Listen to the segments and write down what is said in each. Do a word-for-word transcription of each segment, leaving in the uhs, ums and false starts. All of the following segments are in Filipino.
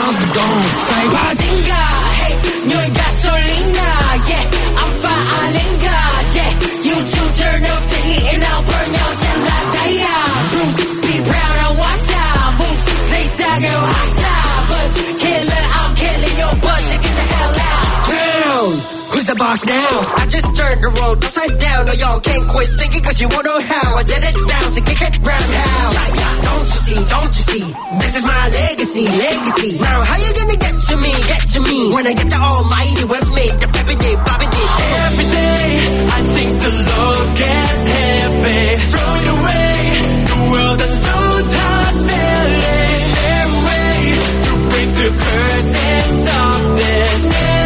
out the dome. Say, Bazinga, hey, 너의 가솔리나, yeah, I'm firing God, yeah. You two turn up the heat and I'll burn you till I die. Bruce, be proud of what time moves. They say go hot time, buzz killer, I'm killing your buzz to get the hell out. Down, who's the boss now? I just turned the world upside down. No, y'all can't quit thinking cause you won't know how. I did it bounce and kick it roundhouse. Yeah, yeah, don't you see, don't you see? This is my legacy, legacy. Now how you gonna get to me, get to me? When I get the almighty with me, the peppy day, poppy day. Every day, I think the load gets heavy. Throw it away, the world unloads hostility. Is there a way to break the curse and stop this?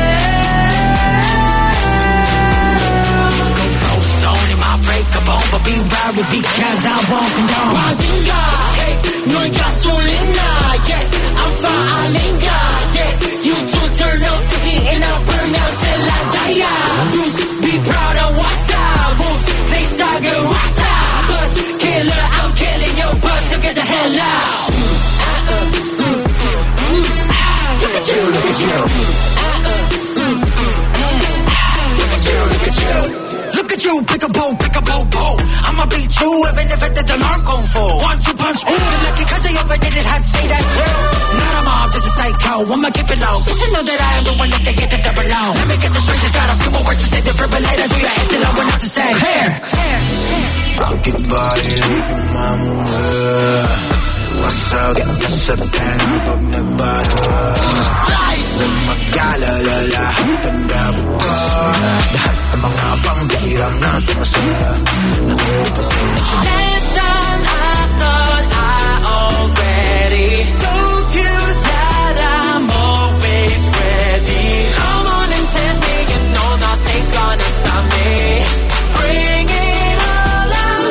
But be right with me cause I won't condone. Bazinga, hey, 너의 가솔리나, yeah, I'm firing God, yeah. You two turn up the heat and I'll burn out till I die. Bruce, be proud of what time moves. They stagger what time buzz killer, I'm killing your buzz, so get the hell out. Uh, uh, mm, mm, mm. Look at you, look at you. Uh, uh, mm, mm, mm. Look at you, look at you. Look at you, pick a bow, pick a bow, bow. I'ma beat you even if it did alarm gon' fall. One, two punch, ooh, you're lucky cause I overdid it, had to say that too. Not a mob, just a psycho, I'ma keep it low. You should know that I am the one that they get the double low. Let me get the straight, just got a few more words to say. Defibrillator, do your exit, I want to say. Here, here, here. Rocket body, leave my moon. Wasag at nasa pera pag nagbara. Huwag mag-alala, lahat tanda bukas. Lahat ng mga pambihirang natin masaya. Nakapasensya. Last time I thought I already told you that I'm always ready. Come on and test me, you know nothing's gonna stop me. Bring it all out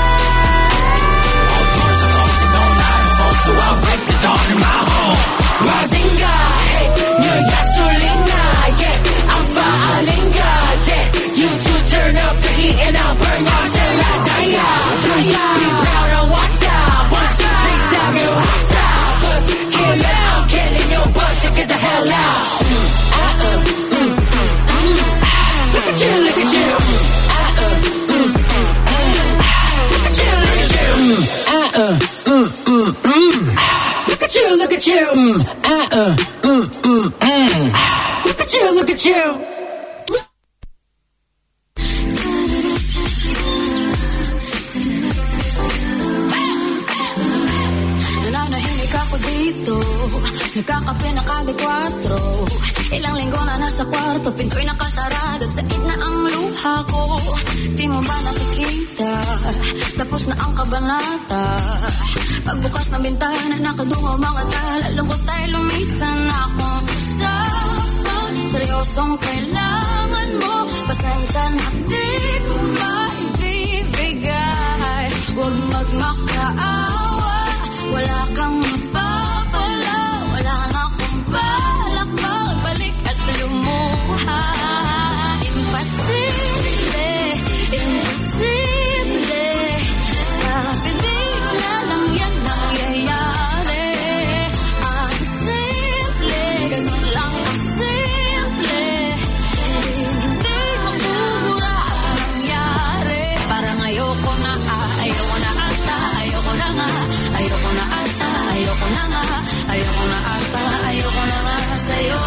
now. All doors are closed and no light falls, so I'll break the dawn in my home. Bazinga, hey, 너의 가솔리나, yeah, I'm firing God, yeah. You two turn up the heat and I'll burn you till I die. Please be proud of what time moves. They say go hot time buzz killer, I'm killing your buzz, so get the hell out. Uh, uh, mm, mm, mm. Look at you, look at you. Uh, uh, mm, mm, mm. Look at you, look at you. Uh, uh, mm, mm, mm. Look at you, look at you. Uh, uh, mm, mm, mm. Look at you, look at you. Nananahimik ako dito, nagkakape na kada kwatro. Ilang linggo na nasa kwarto, pinto'y nakasarado at sait na ang luha ko. Di mo ba nakikita, tapos na ang kabanata. Pagbukas ng bintana, nakadungaw mga tala. Lungkot ay lumisan akong usapan. Seryosong kailangan mo, pasensya na di ko maibibigay. Huwag magmakaawa, wala kang mapapala. Wala na akong balak magbalik at lumuha. Imposible, imposible. Sa pelikula lang yan nangyayari. Ang simple, ganun lang ang simple. Hindi, hindi magmumura ang nangyari. Parang ayoko na, ayoko na ata, ayoko na nga. Ayoko na ata, ayoko na nga. Ayoko na ata, ayoko na nga sa'yo.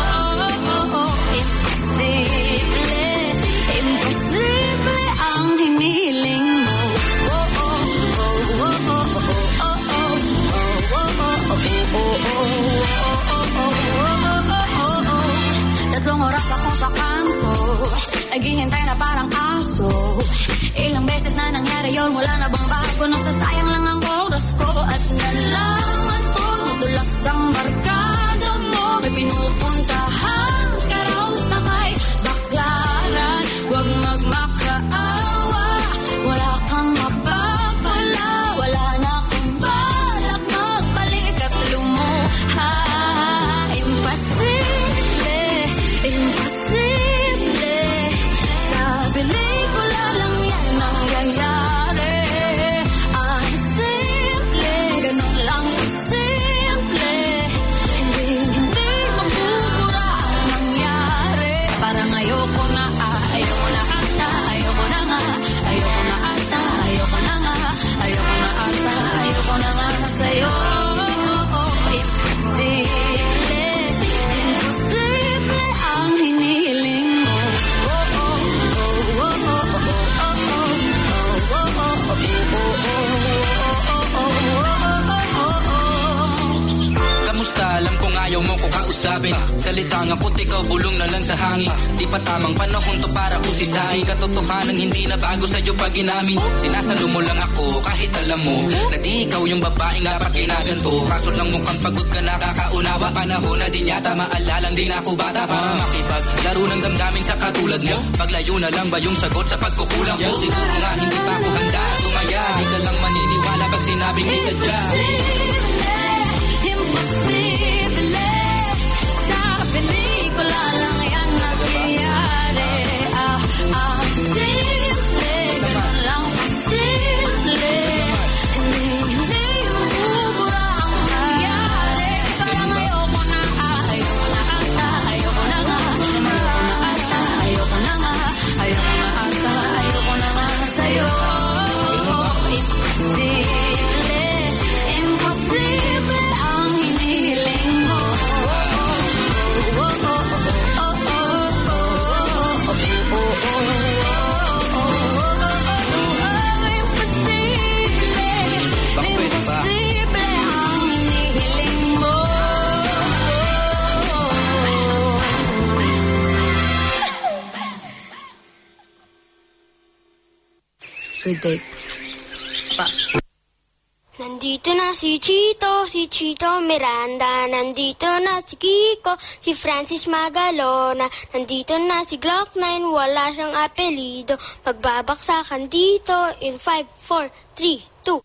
Imposible, imposible ang hinihiling mo. Tatlong oras ako sa kanto, naghihintay na parang aso. Ilang beses na nangyari yun, wala na bang bago? Nasasayang lang ang oras ko. At nalaman ko, madulas ang barkada mo. May pinupuntahan ka raw sa may baklaran. Huwag magmakaawa, wala kang mapapala. Wala na akong balak magbalik at lumuha. Imposible, imposible. Sa pelikula lang yan nangyayari. Ang simple, ganun lang simple. kausapin. Salita nga puti ikaw, bulong na lang sa hangin. Di pa tamang panahon to para usisahin. Katotohanan hindi na bago sa'yo pag inamin. Sinasalo mo lang ako kahit alam mo na di ikaw yung babaeng dapat ginaganto. Kaso lang mukhang pagod ka na kakaunawa. Panahon na din yata maalalang din ako bata para makipaglaro ng damdamin sa katulad mo. Paglayo na lang ba yung sagot sa pagkukulang ko? Siguro nga hindi pa ako handa tumaya. Di ka lang maniniwala pag sinabing isadya. Imposible, sa pelikula lang yan nagyayari. Ah, ah, simple, ganun lang simple. Hindi, hindi bubura ang nangyari. Parang ayoko na, ayoko na ata, ayoko na nga, ayoko na ata, ayoko na nga, ayoko na ata, ayoko na nga sa'yo. Imposible, imposible ang hinihiling mo. Oh, oh, oh, oh, oh, oh, oh, imposible, imposible ang hinihiling mo. Good day. Pa. Nandito na si Chito, si Chito Miranda. Nandito na si Kiko, si Francis Magalona. Nandito na si Glock nine, wala siyang apelido. Magbabaksakan dito in five, four, three, two.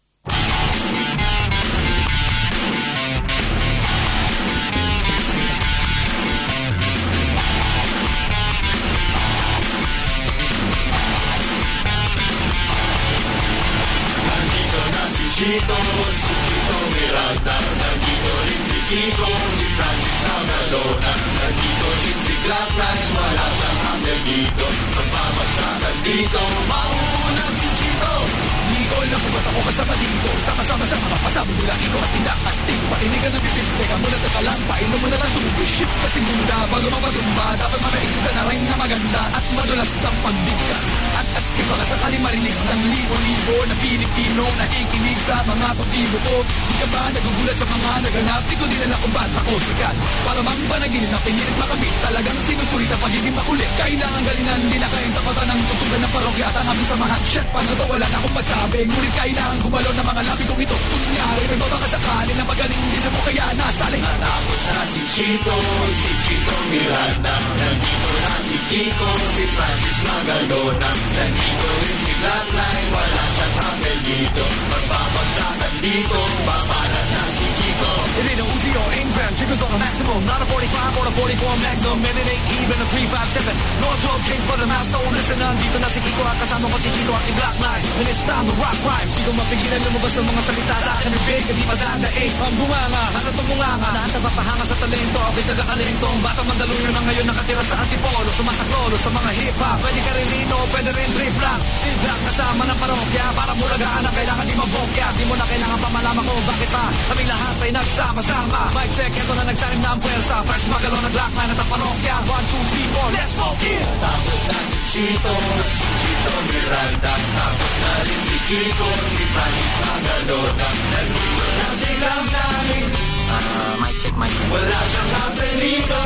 Chito, si Chito Miranda. Nandito rin si Kiko, si Francis Magalona. Nandito rin si Glock nine, wala siyang apelido. Magbabagsakan dito, mauuna si Chito. Nicol, ako ba't ako kasama dito? Sama-sama sa mga pasama mula Kiko at tinakastig. Painigan ng bibig, teka muna teka lang. Painom mo na lang tubig, shift sa simula. Bago mapatumba, dapat mamaisip ka na rin na maganda. At madulas ang pagbigkas. At astig baka sakali marinig ng libo-libo na Pilipino nakikinig sa mga tutibo ko. Di ka ba nagugulat sa mga naganap? Di ko dinala kung ba't ako sikat. Para mang panaginip na pinilit makamit. Talagang sinusulit ang pagiging makulit. Kailangan galingan, di na kayang tapatan ng tutugan ng parokya at ang aming samahan. Shit, paano to wala na akong masabi. Ngunit kailangan gumalaw ng mga labi kong ito. Kunyari, may babakasakali na magaling din ako kaya nasaling. Natapos na si Chito, si Chito Miranda. Nandito na si Kiko, si Francis Magalona. Nandito rin si Glock nine, wala siyang apelido. Magbabagsakan dito, babalat na si Kiko. It ain't no Uzi or aim gram, triggers on the maximum. Not a forty-five or a forty-four Magnum. And it ain't even a three five seven. No twelve Kings but a mass soul. Listen, nandito na si Kiko at kasama ko si Chito at si Glock nine. And it's time to rock rhymes. Di ko mapigilan lumabas ang mga salita sa akin ng big. Hindi madadaig ang bunganga, hanap ang bunganga. Lahat na papahanga sa talento, ako'y taga-kalento. Ang batang Mandaluyong na ngayon nakatira sa Antipolo. Sumataklolo sa mga hip-hop. Pwede ka rin lino, pwede rin trip lang. Si Glock kasama ng parokya. Para mulagaan ang kailangan di mabokya. Di mo na kailangan pa malaman ko bakit pa kaming lahat ay nagsama-sama. Mic check, eto na nagsalim na ang puwersa. First Magalona, Glock nine at ang parokya. One, two, three, four, let's go, yeah! Tapos na si Chito, si Chito Miranda. Tapos na rin si Kiko, si Francis Magalona. Nandito na si Glock nine. Ah, mic check, mic check. Wala siyang apelido.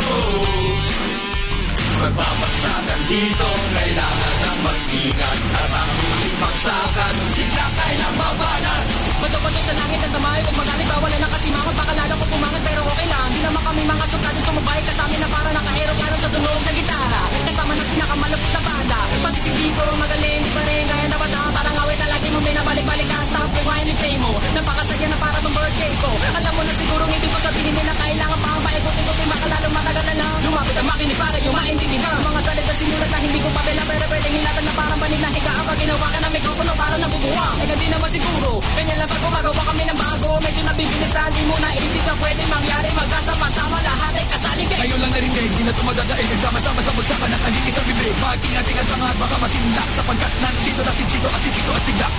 Magbabagsakan dito, kailangan ng mag-ingat. At ang huling bagsakan, si Glock nine ang babanat. Bato-bato sa langit at damay, huwag magaling bawal na nakasimangot. Baka lalo ko pumangat pero okay lang. Di naman kami mga sukado sumabay ka sa amin na para naka-aero-aero sa tunog ng gitara. Kasama ng pinakamalapit na banda. Pati si Kiko magaling, di pa rin kaya dapat na parang awit na lagi mo binabalik-balik ka. Stop rewind and play mo. Napakasaya na para bang birthday ko. Alam mo na siguro ibig ko sabihin nila kailangan pa ang paikutin-kutin makalalo matagalan na. Lumapit ang makinig para yung maintindihan. Mga salita sinulat na hindi ko papela pero pwedeng hilatan na parang panig na higaan. Pag ginawa ka ng mikropono parang nabubuwang. Eh hindi naman siguro, ganyan lang pag gumagawa kami ng bago. Medyo nabibilisan, di mo naisip na pwede mangyari. Magkasama-sama lahat ay kasali kayo. Ngayon lang narinig, di na tumadadaig. Nagsama-sama sa bagsakan at naging isang bibig. Mag-ingat-ingat mga at baka masindak. Sapagkat nandito na si Chito at si Kiko at si Glock.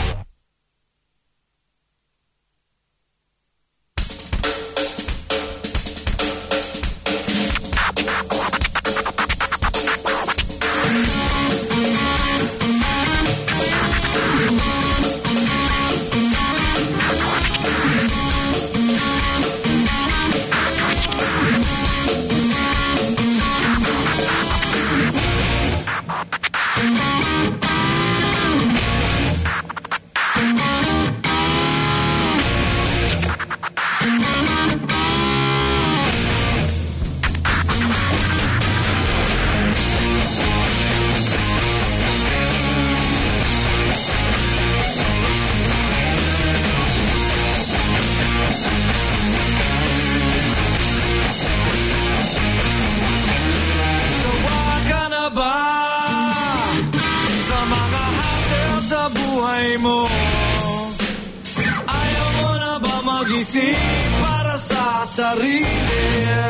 mag-isip para sa sarili.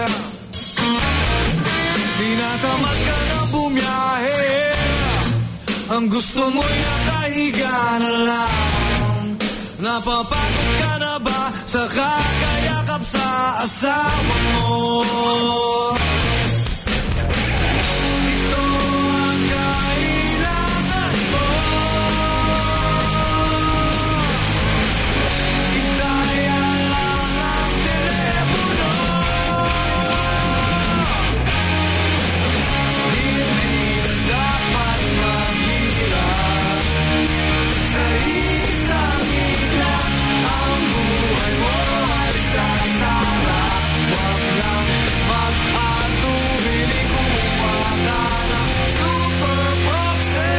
Tinatamad ka na bumiyahe, ang gusto mo'y nakahiga na lang. Napapagod ka na ba sa kakayakap sa asawa mo? Ito ang kailangan mo. Itaya lang ang telepono. Hindi na dapat maghirap sa isang iglap. Ang buhay mo ay sasara. Huwag lang mag-atubili, kumuha ka ng Super Proxy.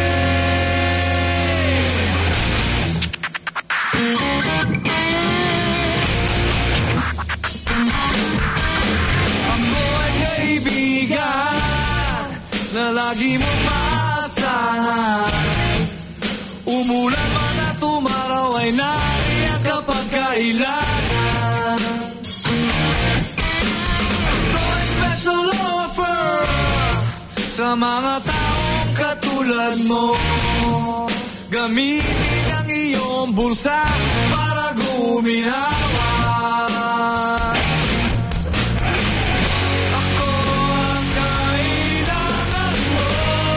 Ako ay kaibigan na lagi mong maasahan. Umulan man at umaraw ay nariyan kapag kailangan. Ito ay special offer sa mga taong katulad mo. Gamitin ang iyong bulsa para guminawa. Ako ang kailangan mo.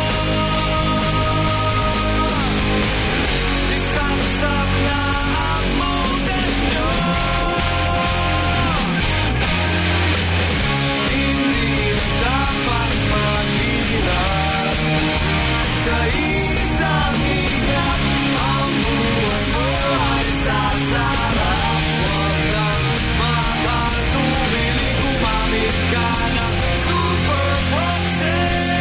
Isang-sak na ang model nyo. Hindi na dapat maghirap sa isang iglap. Ang buhay mo ay sasara. Huwag lang mag-atubili, gumamit ka ng Super Proxy.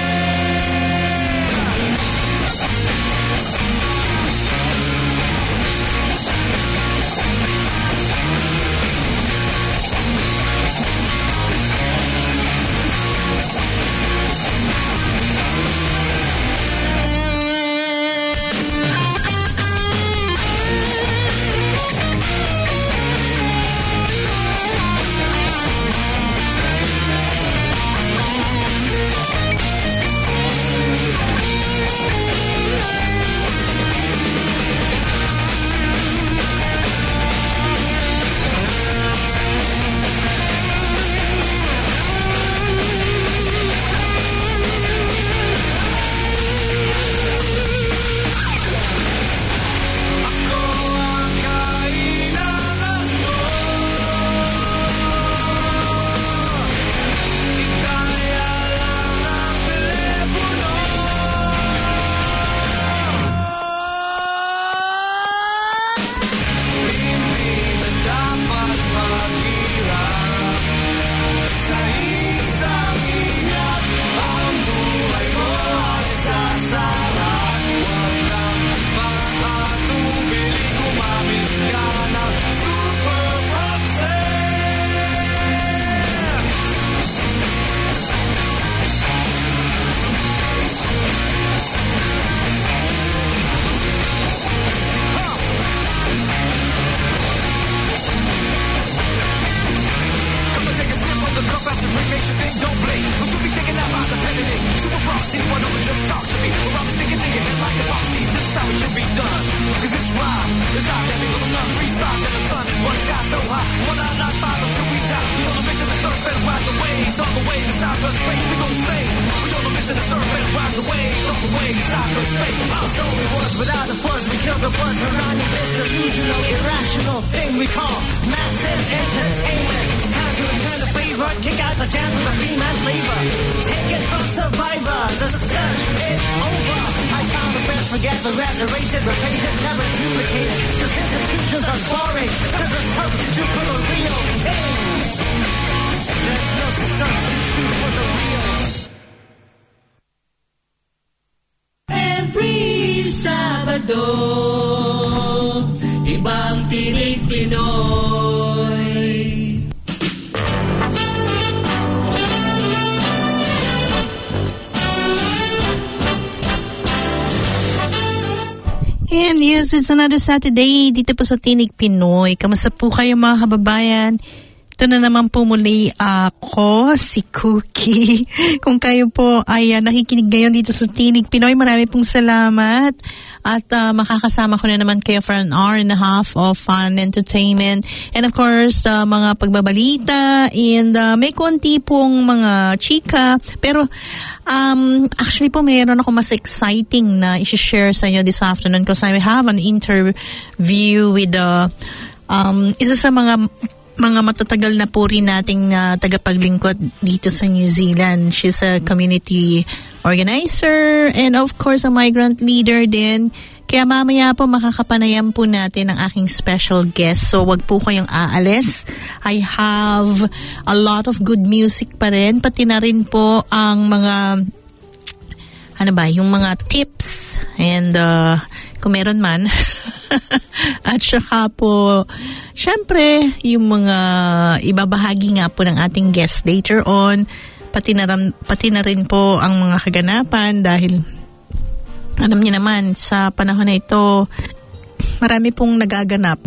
Ako ang kailangan mo. Itaya lang ang telepono. Hindi na dapat maghirap sa isang iglap. Ang buhay mo ay sasara. Huwag lang mag-atubili, gumamit ka ng Super Proxy. Come and take a sip of the cup as the drink makes you think, don't blink. We should be taking out by the penalty. Super Proxy, why don't you just talk to me? Or I'm sticking to your head like a boxy. This is how it should be done. Cause this rhyme is out there, because I'm not three stars in the sun. One sky so high, one out, not five until we die. We on a mission to surf and ride the waves. On the way to cyberspace, we gon' stay. We on a mission to surf and ride the waves. On the way to cyberspace. So it was without a fuss, we killed the buzz around this delusional, irrational thing we call massive entertainment. It's time to return the favor, kick out the jam with a free man's labor. Take it from Survivor, the search is over. I found the best, forget the rest, erase it, replace it, never duplicate it. Cause institutions are boring, there's a substitute for the real thing. There's no substitute for the real. Every Sabado, ibang tinig Pinoy. And yes, it's another Saturday dito po sa Tinig Pinoy. Kamusta po kayo mga kababayan? Ito na naman po muli ako, si Cookie. Kung kayo po ay uh, nakikinig ngayon dito sa Tinig Pinoy, marami pong salamat. At uh, makakasama ko na naman kayo for an hour and a half of fun and entertainment. And of course, uh, mga pagbabalita and uh, may konti pong mga chika. Pero um, actually po mayroon ako mas exciting na i-share sa inyo this afternoon because I have an interview with uh, um, isa sa mga mga matatagal na po rin nating uh, tagapaglingkod dito sa New Zealand. She's a community organizer and of course a migrant leader din. Kaya mamaya po makakapanayam po natin ang aking special guest. So wag po kayong aalis. I have a lot of good music pa rin. Pati na rin po ang mga ano ba, yung mga tips and uh, kung meron man. At saka po, syempre, yung mga ibabahagi nga po ng ating guest later on, pati na, rin, pati na rin po ang mga kaganapan dahil alam niyo naman, sa panahon na ito, marami pong nagaganap.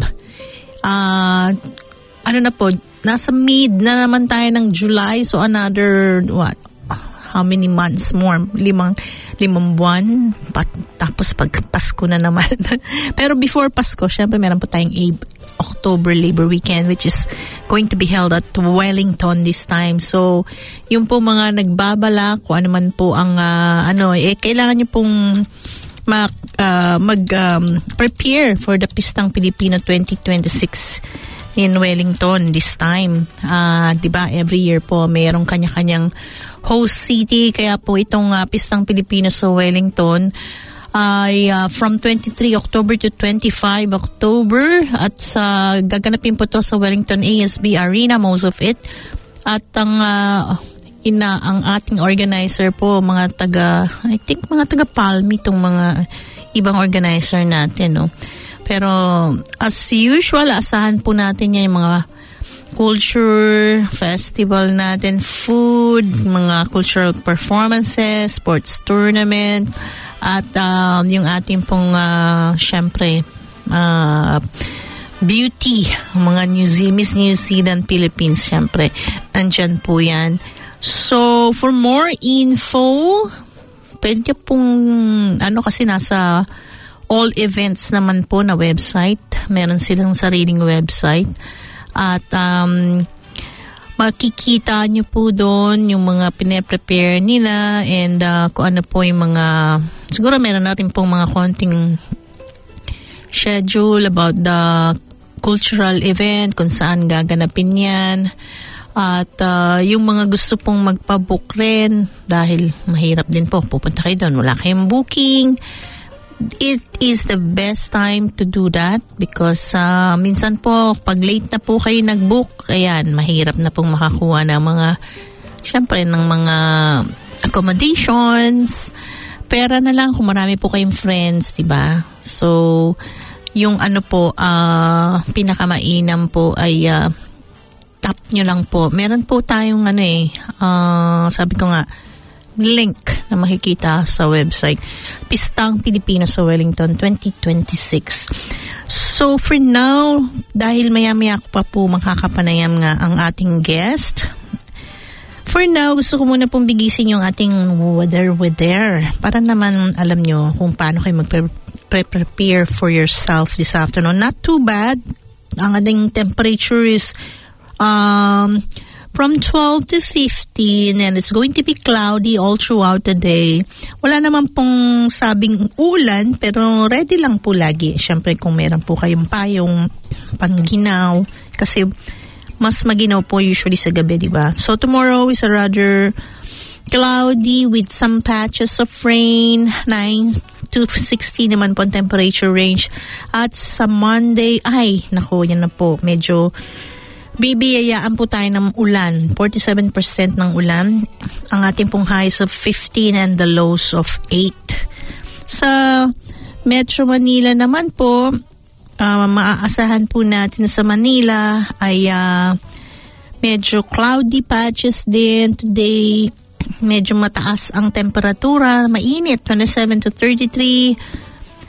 Uh, ano na po, nasa mid na naman tayo ng July, so another, what? How many months more? Limang, limang buwan. Pat, tapos pag Pasko na naman. Pero before Pasko, syempre meron po tayong A- October Labor Weekend which is going to be held at Wellington this time. So, yung po mga nagbabala, kung ano man po ang, uh, ano, eh, kailangan nyo pong mag, uh, mag um, prepare for the Pistang Pilipino twenty twenty-six in Wellington this time. Uh, diba, every year po, mayroong kanya-kanyang host city, kaya po itong uh, Pistang Pilipino sa Wellington ay uh, from twenty-three October to twenty-five October at sa gaganapin po to sa Wellington A S B Arena, most of it. At ang uh, ina ang ating organizer po, mga taga, I think mga taga Palmi itong mga ibang organizer natin, no. Pero as usual, asahan po natin yan yung mga culture, festival natin, food, mga cultural performances, sports tournament, at um, yung ating pong, uh, syempre, uh, beauty, mga New Zealand, Miss New Zealand, Philippines, syempre, nandyan po yan. So, for more info, pwede pong, ano kasi nasa all events naman po na website. Meron silang sariling website. At um, makikita nyo po doon yung mga pine-prepare nila and uh, kung ano po yung mga, siguro meron na rin pong mga konting schedule about the cultural event, kung saan gaganapin yan. At uh, yung mga gusto pong magpabook rin, dahil mahirap din po, pupunta kayo doon, wala kayong booking. It is the best time to do that because uh, minsan po, pag late na po kayo nag-book, ayan, mahirap na pong makakuha ng mga, syempre, ng mga accommodations. Pera na lang kung marami po kayong friends, diba? So, yung ano po, uh, pinakamainam po ay uh, tap nyo lang po. Meron po tayong ano eh, uh, sabi ko nga, link na makikita sa website Pistang Pilipino sa Wellington twenty twenty-six. So for now, dahil maya-maya ko pa po makakapanayam nga ang ating guest, for now gusto ko muna pong bigisin yung ating weather weather para naman alam nyo kung paano kayo mag-prepare for yourself this afternoon. Not too bad. Ang ating temperature is um from twelve to fifteen and it's going to be cloudy all throughout the day. Wala naman pong sabing ulan pero ready lang po lagi. Siyempre kung meron po kayong payong pangginaw kasi mas maginaw po usually sa gabi, di ba? So tomorrow is a rather cloudy with some patches of rain. nine to sixteen naman po ang temperature range. At sa Monday, ay, nako, yan na po. Medyo bibiyayaan po tayo ng ulan. forty-seven percent ng ulan. Ang ating pong highs of fifteen and the lows of eight. Sa Metro Manila naman po, uh, maaasahan po natin sa Manila ay uh, medyo cloudy patches din today. Medyo mataas ang temperatura. Mainit, twenty-seven to thirty-three.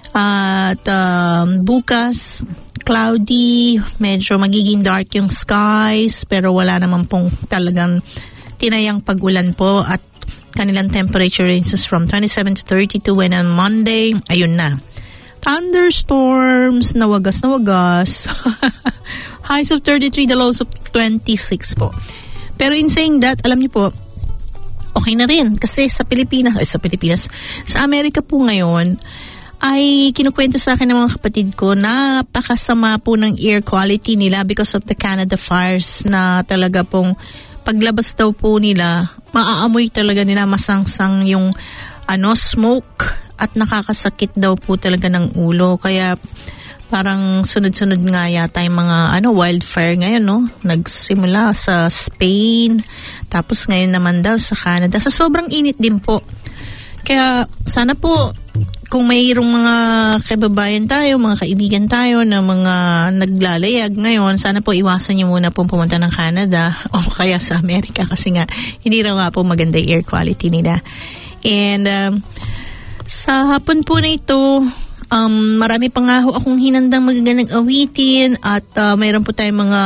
At um, bukas, cloudy, medyo magiging dark yung skies, pero wala naman pong talagang tinayang pag-ulan po at kanilang temperature ranges from twenty-seven to thirty-two, and on Monday, ayun na. Thunderstorms na wagas na wagas. Highs of thirty-three, the lows of twenty-six po. Pero in saying that, alam niyo po, okay na rin. Kasi sa Pilipinas, ay sa Pilipinas, sa Amerika po ngayon, ay kinukwento sa akin ng mga kapatid ko, napakasama po ng air quality nila because of the Canada fires na talaga pong paglabas daw po nila, maaamoy talaga nila masangsang yung ano, smoke at nakakasakit daw po talaga ng ulo. Kaya parang sunod-sunod nga yata yung mga ano, wildfire ngayon, no? Nagsimula sa Spain, tapos ngayon naman daw sa Canada. Sa sobrang init din po. Kaya sana po, kung mayroong mga kababayan tayo, mga kaibigan tayo na mga naglalayag ngayon, sana po iwasan niyo muna pong pumunta ng Canada o kaya sa Amerika kasi nga hindi raw nga po maganda air quality nila. And um, sa hapon po na ito, Um, marami pa nga ho akong hinandang magagandang awitin at uh, mayroon po tayong mga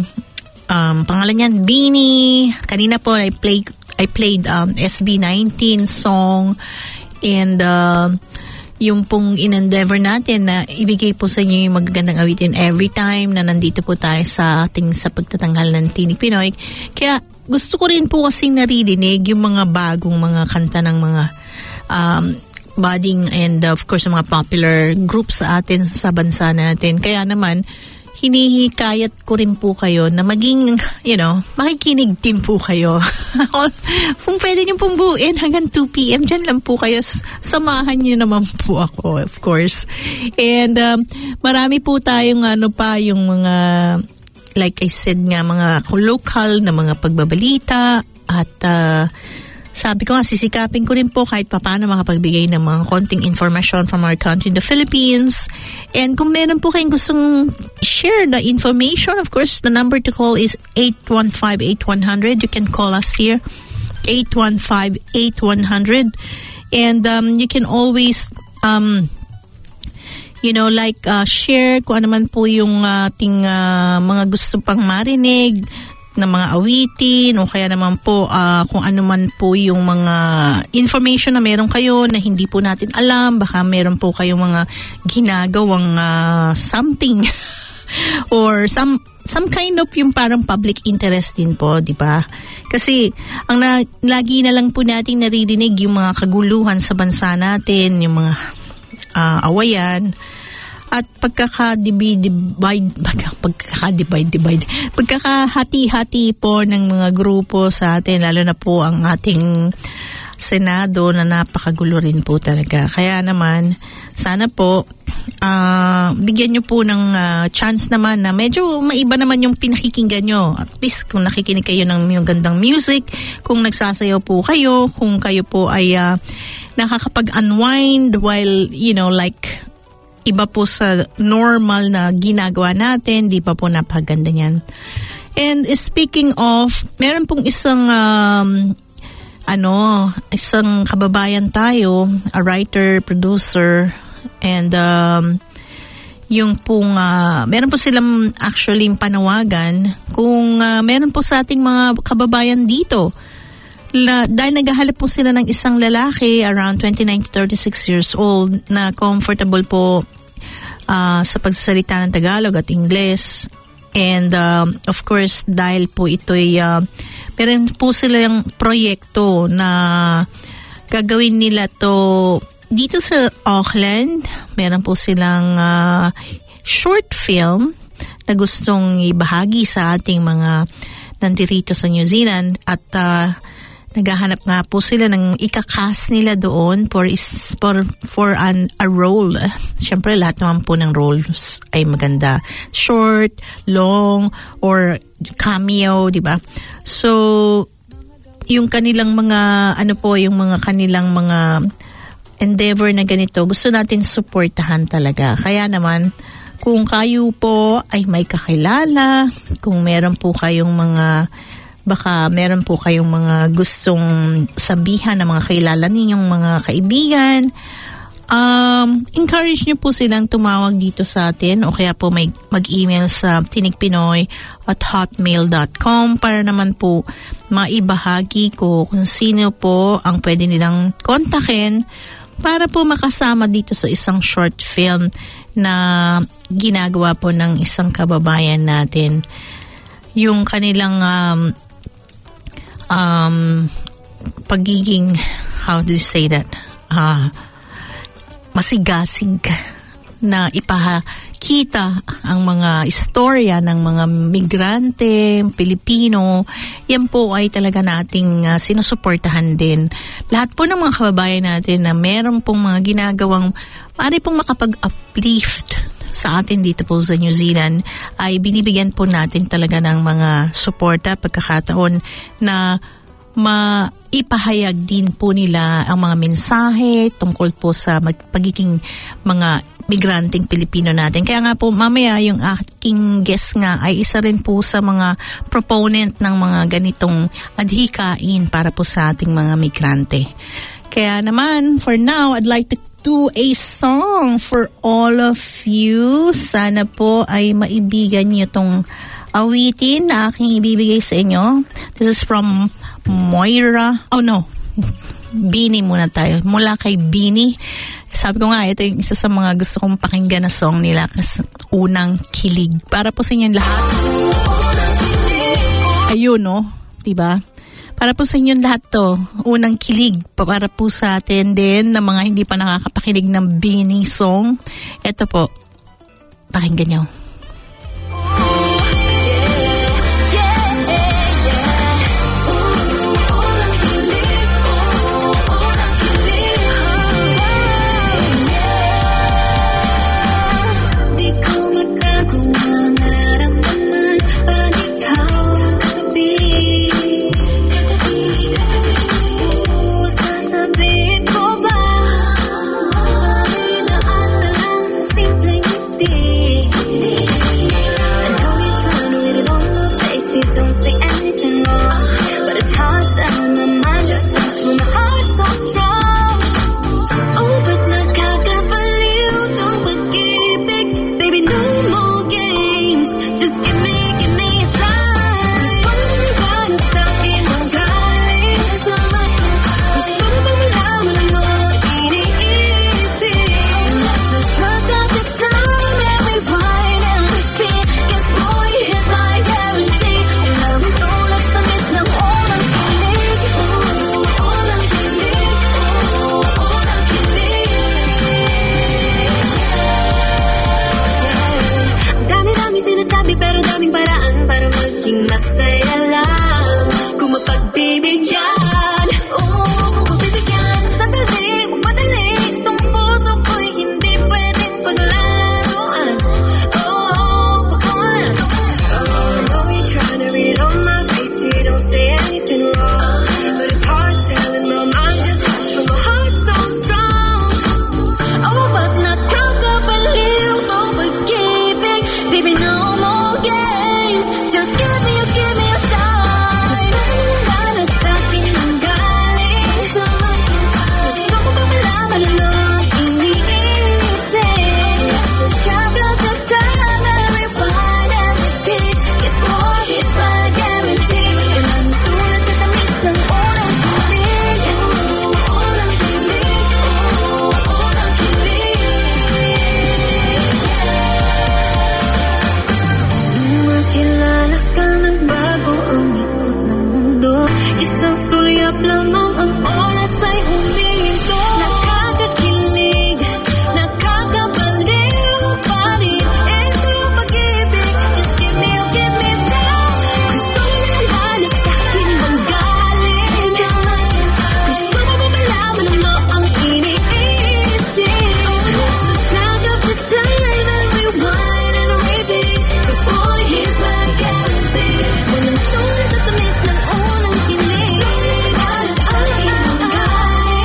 um, pangalan yan, Beanie. Kanina po I played, I played um, S B nineteen song and uh, yung pong in-endeavor natin na ibigay po sa inyo yung magagandang awitin every time na nandito po tayo sa ating sa pagtatanghal ng Tinig Pinoy. Kaya gusto ko rin po kasing naririnig yung mga bagong mga kanta ng mga um, budding and of course mga popular groups sa atin sa bansa natin. Kaya naman hinihikayat ko rin po kayo na maging, you know, makikinig din po kayo. Kung pwede niyo pong buuin hanggang two p.m. dyan lang po kayo, samahan niyo naman po ako, of course. And um, marami po tayong ano pa yung mga, like I said nga, mga local na mga pagbabalita at uh, sabi ko nga, sisikapin ko rin po kahit paano makapagbigay ng mga konting information from our country, the Philippines. And kung meron po kayong gustong share the information, of course, the number to call is eight one five, eight one zero zero. You can call us here, eight one five, eight one zero zero. And um, you can always, um, you know, like uh, share kung ano man po yung ating uh, mga gusto pang marinig, ng mga awitin o kaya naman po uh, kung ano man po yung mga information na meron kayo na hindi po natin alam, baka meron po kayong mga ginagawang uh, something or some some kind of yung parang public interest din po, di ba? Kasi ang na, lagi na lang po nating naririnig yung mga kaguluhan sa bansa natin, yung mga uh, awayan. At pagkaka-divide, pagkaka-divide, divide, pagkakahati-hati po ng mga grupo sa atin, lalo na po ang ating Senado na napakagulo rin po talaga. Kaya naman, sana po, uh, bigyan nyo po ng uh, chance naman na medyo maiba naman yung pinakikinggan nyo. At least kung nakikinig kayo ng yung gandang music, kung nagsasayaw po kayo, kung kayo po ay uh, nakakapag-unwind while, you know, like, iba po sa normal na ginagawa natin, di pa po napaganda niyan. And speaking of, meron pong isang um, ano, isang kababayan tayo, a writer, producer, and um, yung pong, uh, meron po silang actually panawagan kung uh, meron po sa ating mga kababayan dito. La, dahil naghahalap po sila ng isang lalaki around twenty-nine to thirty-six years old na comfortable po uh, sa pagsasalita ng Tagalog at Ingles. And um, of course, dahil po ito'y uh, meron po silang proyekto na gagawin nila to dito sa Auckland. Meron po silang uh, short film na gustong ibahagi sa ating mga nandirito sa New Zealand at uh, naghahanap nga po sila ng ika-cast nila doon for is for for an a role. Siyempre lahat naman po ng roles ay maganda. Short, long, or cameo, di ba? So yung kanilang mga ano po, yung mga kanilang mga endeavor na ganito, gusto natin suportahan talaga. Kaya naman kung kayo po ay may kakilala, kung meron po kayong mga baka meron po kayong mga gustong sabihan ng mga kilala ninyong mga kaibigan, Um, encourage nyo po silang tumawag dito sa atin o kaya po may mag-email sa tinigpinoy at hotmail dot com para naman po maibahagi ko kung sino po ang pwede nilang kontakin para po makasama dito sa isang short film na ginagawa po ng isang kababayan natin. Yung kanilang um, um, pagiging, how do you say that? Ah, uh, masigasig na ipakita ang mga istorya ng mga migrante, Pilipino. Yan po ay talaga nating uh, sinusuportahan din. Lahat po ng mga kababayan natin na meron pong mga ginagawang maaari pong makapag-uplift sa atin dito po sa New Zealand ay binibigyan po natin talaga ng mga suporta, pagkakataon na maipahayag din po nila ang mga mensahe tungkol po sa mag- pagiging mga migranteng Pilipino natin. Kaya nga po mamaya yung aking guest nga ay isa rin po sa mga proponent ng mga ganitong adhikain para po sa ating mga migrante. Kaya naman, for now, I'd like to do a song for all of you. Sana po ay maibigan niyo tong awitin na aking ibibigay sa inyo. This is from Moira. Oh no, Bini muna tayo. Mula kay Bini. Sabi ko nga, ito yung isa sa mga gusto kong pakinggan na song nila. Kasi Unang Kilig. Para po sa inyo lahat. Ayun, no? Diba? Para po sa inyo lahat to. Unang Kilig. Para po sa atin din na mga hindi pa nakakapakinig ng Bini song. Ito po. Pakinggan nyo. Don't say anything wrong, but it's hard telling my mind just sucks when my heart's so strong. Oh, but nakakabaliw tong pag-ibig. Baby, no more games. Just give me, give me a sign. Gusto mo ba na sa'kin ang galing sa mata? Gusto mo ba malaman ang mga iniisip? Let's lose track of the time and rewind and repeat. 'Cause boy, here's my guarantee. Sinasabi pero daming paraan para maging masaya lang. Kung mapagbibigyan, oh, kung mapagbibigyan, sandali, mapadali, itong puso ko'y hindi pwedeng paglalaroan. Oh, pagkawalan. Oh, I know you're trying to read it on my face, you don't say anything wrong, but it's hard telling my mind just hush when my heart's so strong. Oh, but nakakabaliw tong pag-ibig. Baby, no more games. Just give me, give me a sign. Gusto mo ba na sa'kin ang galing sa mata? Gusto mo ba malaman ang mga iniisip? Let's lose track of the time and rewind and repeat. 'Cause boy, he's my guarantee. And I'm tulad sa tamis ng unang kilig. Unang kilig. Unang kilig. Makilala ka, nagbago ang ikot ng mundo. Isang sulyap lamang ang oras ay huminto. Nakakakilig, nakakabaliw pa rin. Ito yung pag-ibig. Just give me, oh, give me some. Gusto mo ba na sa'kin ang galing sa mata? Gusto mo ba malaman ang mga iniisip? Let's lose track of the time and rewind and repeat. 'Cause boy, he's my guarantee. Walang tulad at tamis ng unang kilig. Sa'kin ang galing.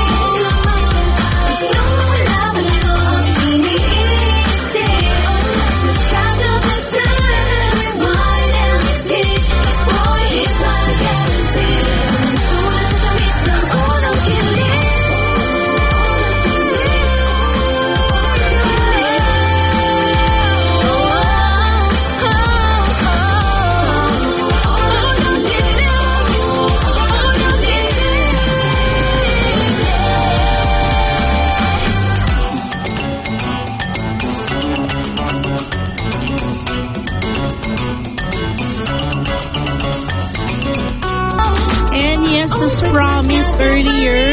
thirty-year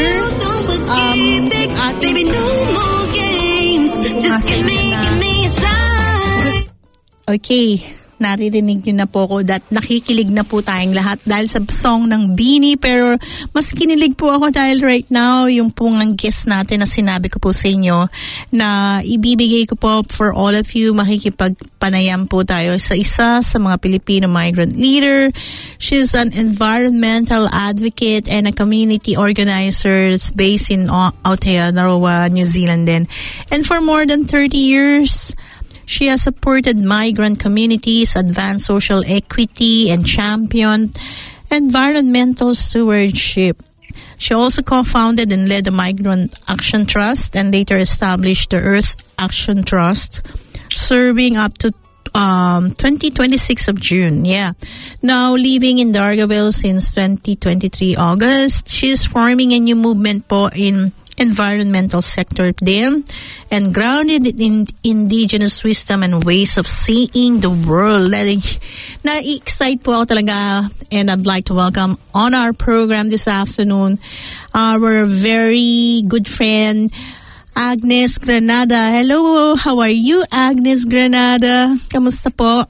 um, ating Baby, no more games. Just give me, give me a sign. Okay, naririnig nyo na po ko that nakikilig na po tayong lahat dahil sa song ng Beanie. Pero mas kinilig po ako dahil right now yung pong ang guest natin na sinabi ko po sa inyo na ibibigay ko po for all of you. Makikipagpanayam po tayo sa isa sa mga Filipino migrant leader. She's an environmental advocate and a community organizer based in Aotearoa, New Zealand din. And for more than thirty years, she has supported migrant communities, advanced social equity, and championed environmental stewardship. She also co-founded and led the Migrant Action Trust and later established the Earth Action Trust, serving up to um, twenty twenty-six of June. Yeah. Now living in Dargaville since twenty twenty-three August, she is forming a new movement po in environmental sector din and grounded in indigenous wisdom and ways of seeing the world. Letting, na-excite po ako talaga, and I'd like to welcome on our program this afternoon our very good friend Agnes Granada. Hello, how are you, Agnes Granada? Kamusta po?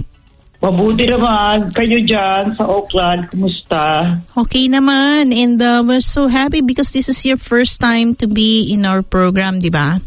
Mabuti naman. Kayo dyan sa Auckland, kumusta? Okay naman. And uh, we're so happy because this is your first time to be in our program, di ba?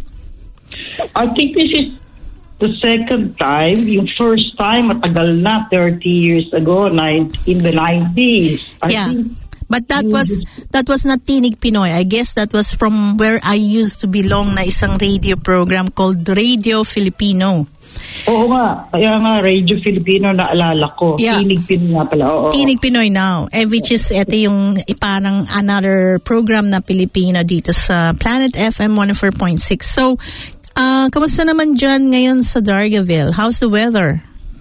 I think this is the second time. Yung first time, matagal na, thirty years ago, in the nineties. I yeah. think But that was that was not Tinig Pinoy. I guess that was from where I used to belong na isang radio program called Radio Filipino. Oo nga. Kaya nga, Radio Filipino naalala ko. Yeah. Tinig Pinoy nga pala. Oo. Tinig Pinoy now. Eh, which is ito yung eh, parang another program na Pilipino dito sa Planet F M one oh four point six. So, uh, kamusta naman dyan ngayon sa Dargaville? How's the weather?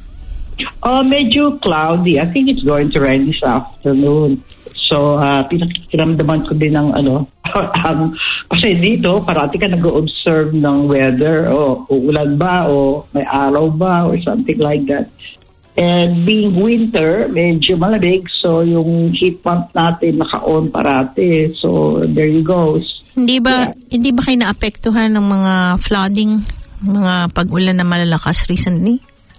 Uh, medyo cloudy. I think it's going to rain this afternoon. So, uh, pinakiramdaman ko din ng ano, um, kasi dito, parati ka nag-observe ng weather, o uulan ba, o may araw ba, or something like that. And being winter, medyo malamig, so yung heat pump natin naka-on parati. So, there you go. Hindi ba, Yeah. hindi ba kayo naapektuhan ng mga flooding, mga pag-ulan na malalakas recently?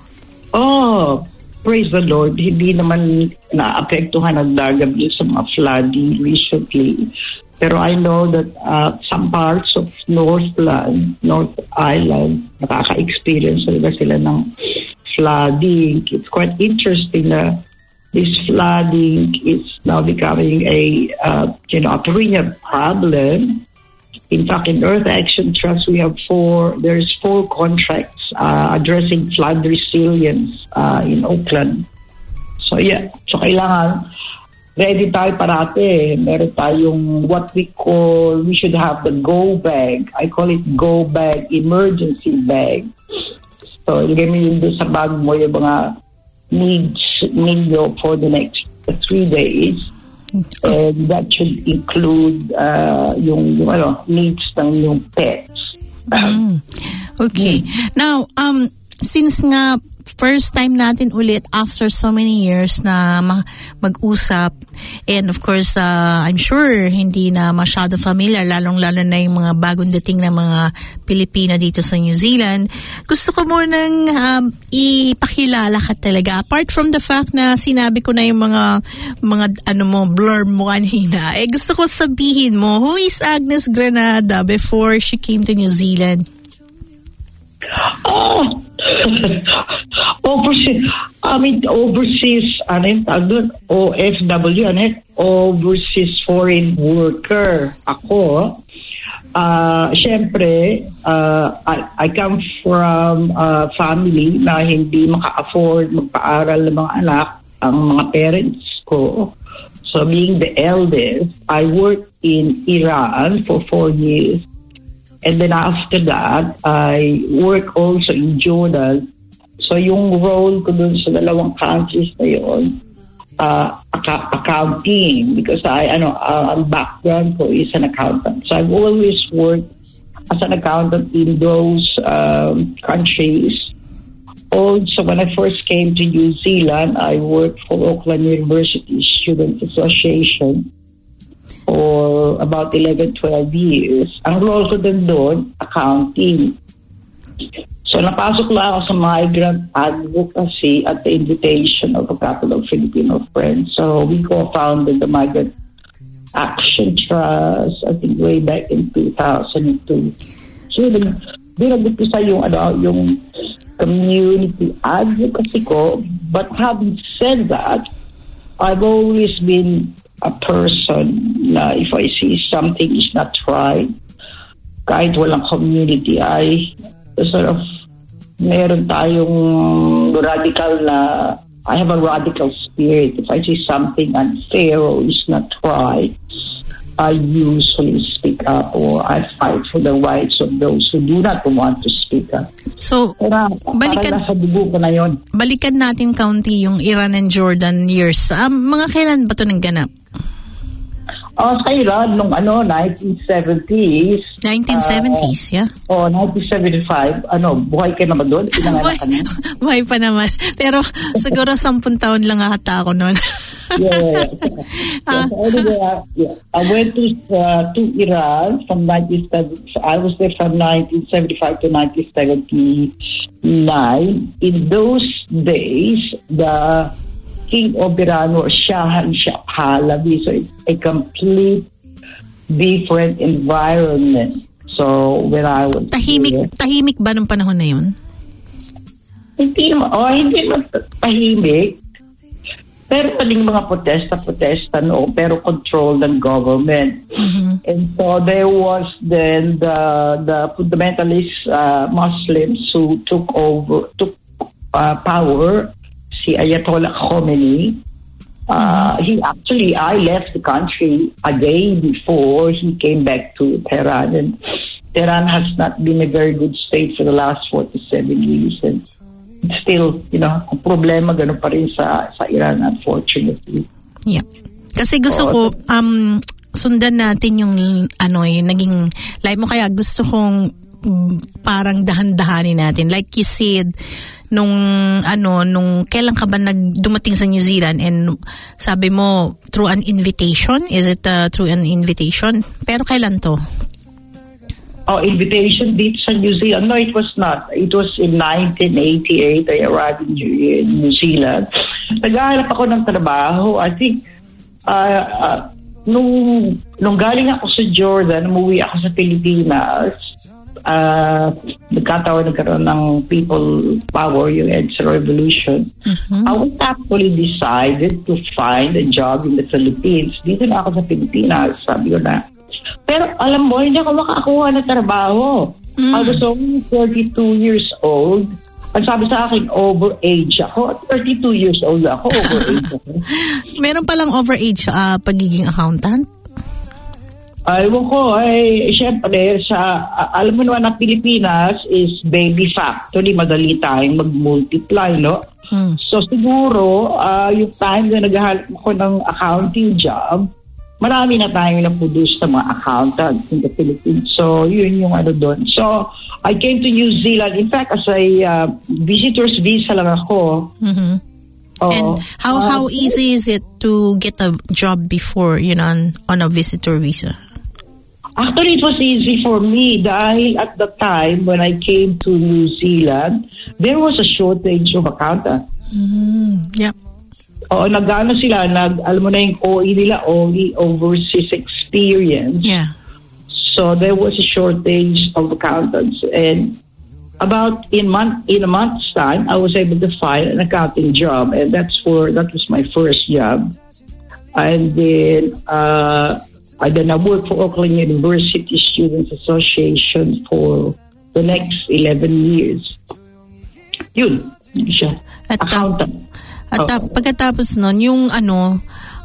Oh, praise the Lord, hindi naman naapektuhan ng Dargaville sa mga flooding recently. Pero I know that uh, some parts of Northland, North Island, nakaka-experience sila sila ng flooding. It's quite interesting na this flooding is now becoming a, uh, you know, a perennial problem. In fact, in Earth Action Trust, we have four, there's four contracts uh, addressing flood resilience uh, in Auckland. So yeah, so kailangan ready tayo parati. Meron tayong what we call, we should have the go bag. I call it go bag, emergency bag. So ilagay mo yun doon sa bag mo yung mga needs ninyo for the next three days. And that should include uh, yung, yung ano, needs ng yung pets. Mm. Okay. Mm. Now, um, since nga first time natin ulit after so many years na ma- mag-usap, and of course, uh, I'm sure hindi na masyado familiar, lalong-lalo na yung mga bagong dating na mga Pilipino dito sa New Zealand. Gusto ko munang um, ipakilala ka talaga. Apart from the fact na sinabi ko na yung mga mga ano mo, blurb mo kanina, eh gusto ko sabihin mo, who is Agnes Granada before she came to New Zealand? Oh, overseas, I mean, overseas, ano yung tawag doon? O F W, ano yun? Overseas Foreign Worker. Ako, uh, syempre, uh, I, I come from a family na hindi maka-afford magpaaral ng mga anak, ang mga parents ko. So, being the eldest, I worked in Iran for four years. And then after that, I work also in Jordan. So yung role ko dun sa dalawang countries na yun, uh, ac- accounting, because I, ano, uh, ang background ko is an accountant. So I've always worked as an accountant in those um, countries. Also, when I first came to New Zealand, I worked for Auckland University Student Association. for about eleven, twelve years. Ang role ko din doon, accounting. So napasok lang ako sa migrant advocacy at the invitation of a couple of Filipino friends. So we co-founded the Migrant Action Trust, I think way back in two thousand two. So doon nag-umpisa yung, ano, yung community advocacy ko. But having said that, I've always been a person na if I see something is not right, kahit walang community, I sort of, meron tayong radical na, I have a radical spirit. If I see something unfair or is not right, I usually speak up or I fight for the rights of those who do not want to speak up. So, Para, balikan, para nasa dugo ko na yun. Balikan natin kaunti yung Iran and Jordan years. Um, mga kailan ba ito nangganap? Oh, sa Iran, nung ano, nineteen seventies. nineteen seventies, uh, yeah? Oh, nineteen seventy-five. Ano, buhay ka naman doon? Pinanganak ka na? Buhay pa naman. Pero siguro sampung taon lang ata ako noon. Yeah. uh, so anyway, uh, yeah. I went to uh, to Iran from nineteen seventy. I was there from nineteen seventy-five to nineteen seventy-nine. In those days, the King of Iran was Shahan Shah Pahlavi, so it's a complete different environment. So when I was tahimik, there, tahimik ba nung panahon na yun? Hindi naman, oh, hindi naman tahimik. Pero paling mga protesta-protesta no, pero control ng government. Mm-hmm. And so there was then the the fundamentalist uh, Muslims who took over, took uh, power. Si Ayatollah Khomeini. Uh, mm-hmm. He actually, I left the country a day before he came back to Tehran, and Tehran has not been a very good state for the last forty-seven years, and still, you know, ang problema ganun pa rin sa, sa Iran, unfortunately. Yeah. Kasi gusto ko, um, sundan natin yung, ano, yung naging live mo, kaya gusto kong parang dahan-dahanin natin. Like you said, nung, ano, nung, kailan ka ba nagdumating sa New Zealand, and sabi mo, through an invitation? Is it uh, through an invitation? Pero kailan to? Oh, invitation dito sa New Zealand. No, it was not. It was in nineteen eighty-eight. I arrived in New Zealand. Nag-ahanap ako ng trabaho. I think, uh, uh, nung, nung galing ako sa Jordan, umuwi ako sa Pilipinas, uh, nagkataon nagkaroon ng people power, yung E D S A revolution. Mm-hmm. I was actually decided to find a job in the Philippines. Dito na ako sa Pilipinas. Sabi ko na, pero alam mo, hindi ako makakuha ng trabaho. Mm. I was only thirty-two years old. Ang sabi sa akin, overage ako. thirty-two years old ako, overage ako. Meron palang overage uh, pagiging accountant? Ayaw ko, ay, syempre, sa, uh, alam mo naman na Pilipinas is baby factory. Madali tayong mag-multiply, no? Mm. So siguro, uh, yung time na naghahanap ako ng accounting job, marami na tayong na-produce na mga accountants in the Philippines. So, yun yung ano doon. So, I came to New Zealand. In fact, as a uh, visitor's visa lang ako. Mm-hmm. Uh, and how uh, how easy is it to get a job before, you know, on, on a visitor visa? Actually, it was easy for me dahil at the time when I came to New Zealand, there was a shortage of accountants. Mm-hmm. Yep. Oo, nag-ano sila, nag, alam mo na yung O E nila, O E, overseas experience. Yeah. So there was a shortage of accountants, and about in month in a month's time, I was able to find an accounting job, and that's for that was my first job. And then uh, I then I worked for Auckland University Students Association for the next eleven years. Yun, siya. At, accountant. At uh, pagkatapos nun, yung ano,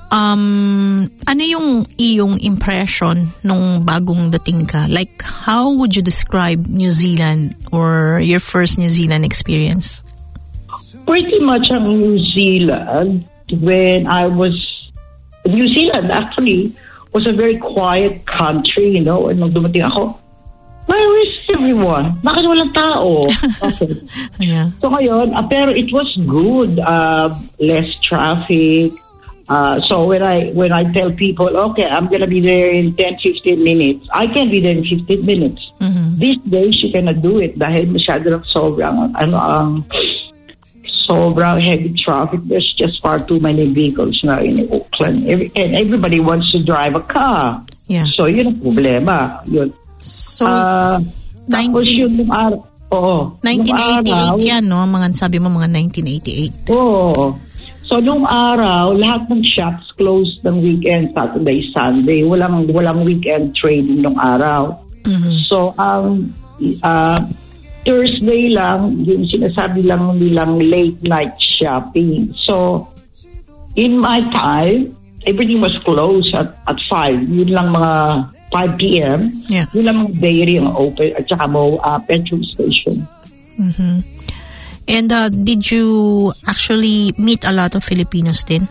um, ano yung iyong impression nung bagong dating ka? Like, how would you describe New Zealand or your first New Zealand experience? Pretty much ang New Zealand, when I was, New Zealand actually was a very quiet country, you know, and nung dumating ako, where is everyone? Bakit walang tao? Okay. Yeah. So ngayon, uh, pero it was good. Uh, less traffic. Uh, so when I when I tell people, okay, I'm gonna be there in ten to fifteen minutes, I can be there in fifteen minutes. Mhm. These days, you cannot do it dahil masyado ng sobrang, ano, ang sobrang heavy traffic. There's just far too many vehicles now in Oakland. Every, and everybody wants to drive a car. Yeah. So, yun ang problema. Yun. So, Ah, tapos nineteen yun, nung araw, oo. nineteen eighty-eight nung araw, yan, no? Mga sabi mo, mga nineteen eighty-eight. Oo. So, nung araw, lahat ng shops closed ng weekend, Saturday, Sunday. Walang walang weekend trading nung araw. Mhm. So, ang uh, Thursday lang, yung sinasabi lang nilang late night shopping. So, in my time, everything was closed at, at five. Yun lang mga five p.m. Yeah. Yun lang mga dairy ang open at saka mo uh, petrol station. Mhm. And uh, did you actually meet a lot of Filipinos din?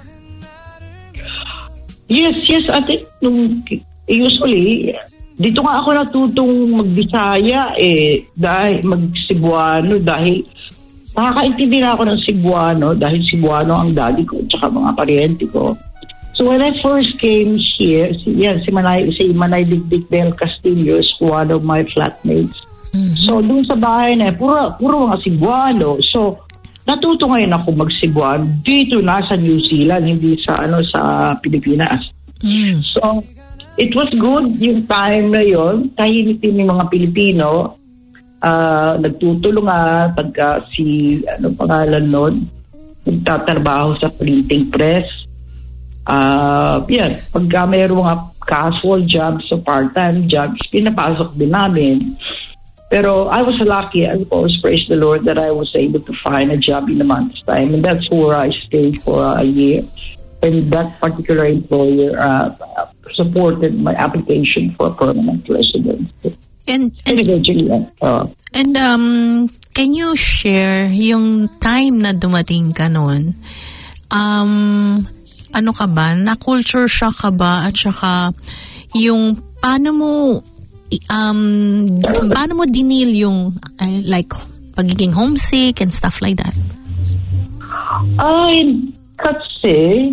Yes, yes. I think nung, usually, dito nga ako natutong mag-Bisaya eh, dahil mag-Cebuano, dahil nakakaintindi na ako ng Cebuano, dahil Cebuano ang daddy ko at saka mga pariente ko. So when I first came here, si, yan, si Manay, si Manay Dikdik Del Castillo is one of my flatmates. So, dun sa bahay na, puro, puro mga Cebuano. So, natuto ngayon ako mag-Cebuano dito na sa New Zealand, hindi sa, ano, sa Pilipinas. Mm. So, it was good yung time na yon. Tahimitin yung mga Pilipino. Uh, nagtutulungan pagka si, ano pangalan nun, nagtatrabaho sa printing press. Uh, yan, pagka mayroong mga casual jobs o part-time jobs, pinapasok din namin. Pero I was lucky, I suppose, praise the Lord, that I was able to find a job in a month's time. And that's where I stayed for a year. And that particular employer uh, supported my application for permanent residence. And, And and, eventually, uh, and um, can you share yung time na dumating ka noon? Um, ano ka ba? Na-culture shock ka ba? At saka, yung paano mo um paano mo dinil yung uh, like pagiging homesick and stuff like that? Ay, kasi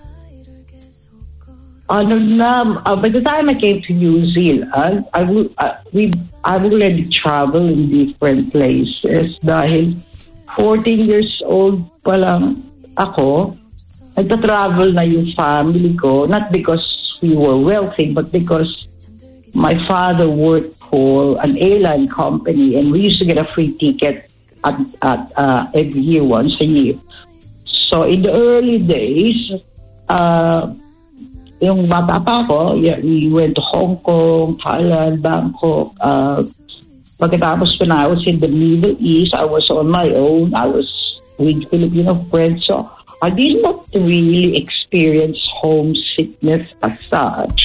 ano na, uh, by the time I came to New Zealand, I will, uh, we, I've already traveled in different places dahil fourteen years old pa lang ako, nagta-travel na yung family ko, not because we were wealthy, but because my father worked for an airline company and we used to get a free ticket at, at uh, every year, once a year. So in the early days, uh, yung bata pa ako, yeah, we went to Hong Kong, Thailand, Bangkok. Uh, pagkatapos when I was in the Middle East, I was on my own. I was with Filipino friends. So I did not really experience homesickness as such.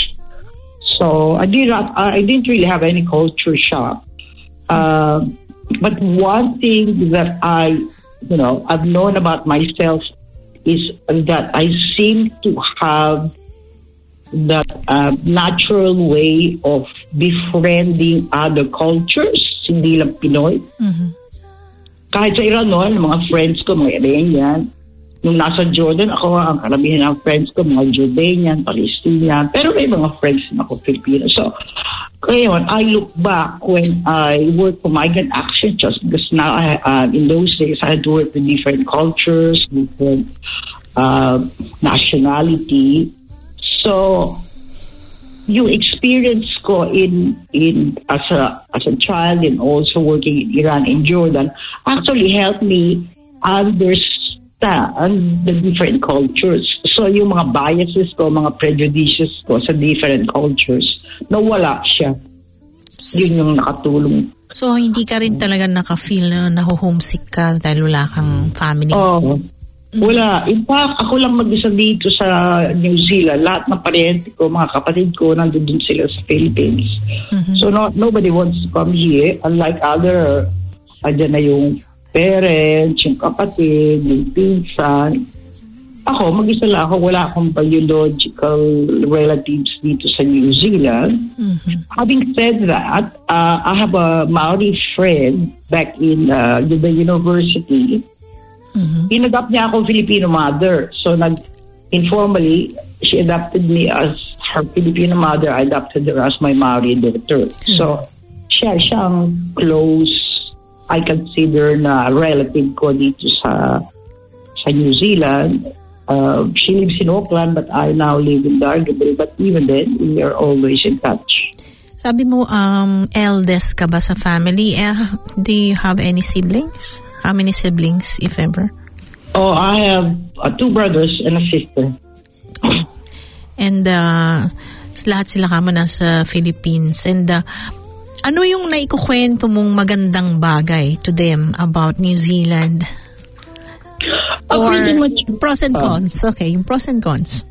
So I did not. I didn't really have any culture shock. Uh, but one thing that I, you know, I've known about myself is that I seem to have that uh, natural way of befriending other cultures, hindi lang Pinoy. Mm-hmm. Kahit sa Iran noon, mga friends ko, mga Iranian. Nung nasa Jordan, ako ang karamihan ng friends ko, mga Jordanian, Palestinian. Pero may mga friends na ako, Filipino. So, ngayon, I look back when I worked for Migrant Action Trust because now, I, uh, in those days, I had to work with different cultures, different uh, nationality. So, yung experience ko in in as a as a child and also working in Iran and Jordan actually helped me understand the different cultures. So yung mga biases ko, mga prejudices ko sa different cultures, nawala siya. Yun yung nakatulong. So hindi ka rin talaga naka-feel na naho-homesick ka dahil wala kang family? Oo. Oh, wala. In fact, ako lang mag-isa dito sa New Zealand. Lahat ng parente ko, mga kapatid ko, nandun din sila sa Philippines. Mm-hmm. So no, nobody wants to come here. Unlike other, andyan na yung parents, yung kapatid, yung pinsan. Ako, mag-isa lang ako. Wala akong biological relatives dito sa New Zealand. Mm-hmm. Having said that, uh, I have a Maori friend back in uh, the university. Mm-hmm. Inagap niya ako Filipino mother. So, nag, informally, she adopted me as her Filipino mother. I adopted her as my Maori daughter. Mm-hmm. So, siya siyang close, I consider na relative ko dito sa sa New Zealand. Uh, she lives in Auckland, but I now live in Dargaville. But even then, we are always in touch. Sabi mo, um, eldest ka ba sa family? Uh, do you have any siblings? How many siblings, if ever? Oh, I have uh, two brothers and a sister. And uh, lahat sila kamo nasa Philippines. And uh, ano yung naikukwento mong magandang bagay to them about New Zealand? Oh, Or much, pros and cons. Uh, okay, yung pros and cons.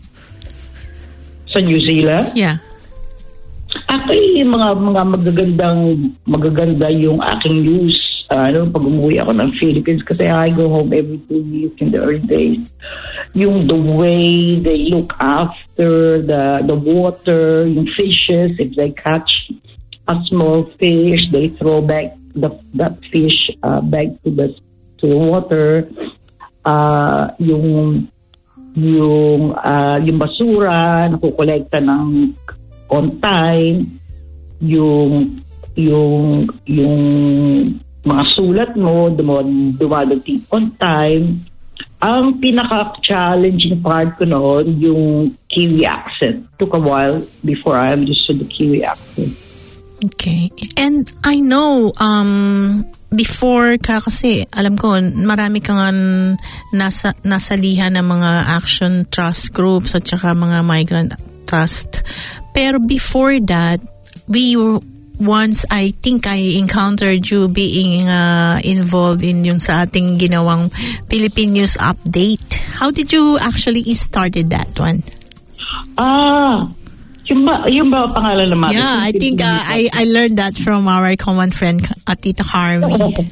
Sa New Zealand? Yeah. Actually, mga mga magagandang magaganda yung aking news. Uh, ano, pag umuwi ako ng Philippines kasi I go home every two weeks in the early days. Yung the way they look after the the water, yung fishes, if they catch a small fish, they throw back the that fish uh, back to the to the water. Uh, yung yung uh, yung basura nakukolekta ng on time, yung yung yung mga sulat mo dumadating on time. Ang pinaka-challenging part ko noon yung Kiwi accent. Took a while before I understood the Kiwi accent. Okay. And I know um before ka kasi alam ko marami kang nasa nasalihan ng mga action trust groups at saka mga migrant trust. Pero before that, we were once I think I encountered you being uh, involved in yung sa ating ginawang Philippine News Update. How did you actually started that one? Ah, yung ba, yung ba pangalan naman? Yeah, I think uh, I I learned that from our common friend, uh, Tita Carmi.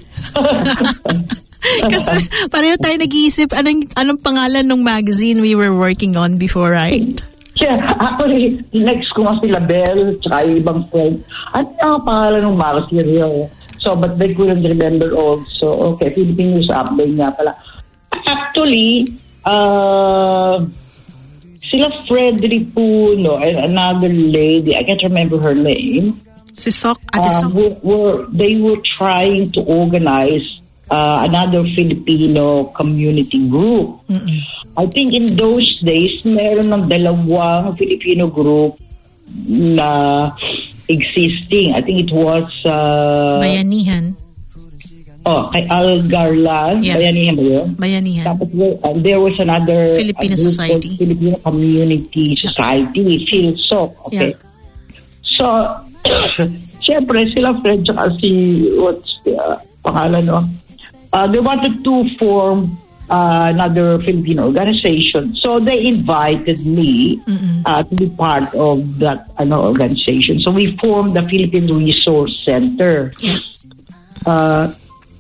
Kasi pareho tayo nag-iisip anong, anong pangalan ng magazine we were working on before, right? Yeah, actually, next ko nga sila Bell, tsaka yung ibang friend. At ang pangalan ng magazine, so, but they couldn't remember also. Okay, Philippine News Update nga pala. Actually, uh, sila Frederick Puno and another lady, I can't remember her name. Si Sok, Ate uh, Sok. were, were, they were trying to organize Uh, another Filipino community group. Mm-mm. I think in those days, meron ng dalawang Filipino group na existing. I think it was... Uh, Bayanihan. Oh, kay Al Garland. Yeah. Bayanihan ba yun? Bayanihan. Tapos uh, there was another... Filipino Society. Filipino Community Society. PhilSoc. Okay. Yeah. So, syempre, sila friend tsaka si... What's the uh, pangalan, no? Uh, they wanted to form uh, another Filipino organization. So they invited me uh, to be part of that uh, organization. So we formed the Philippine Resource Center. Uh,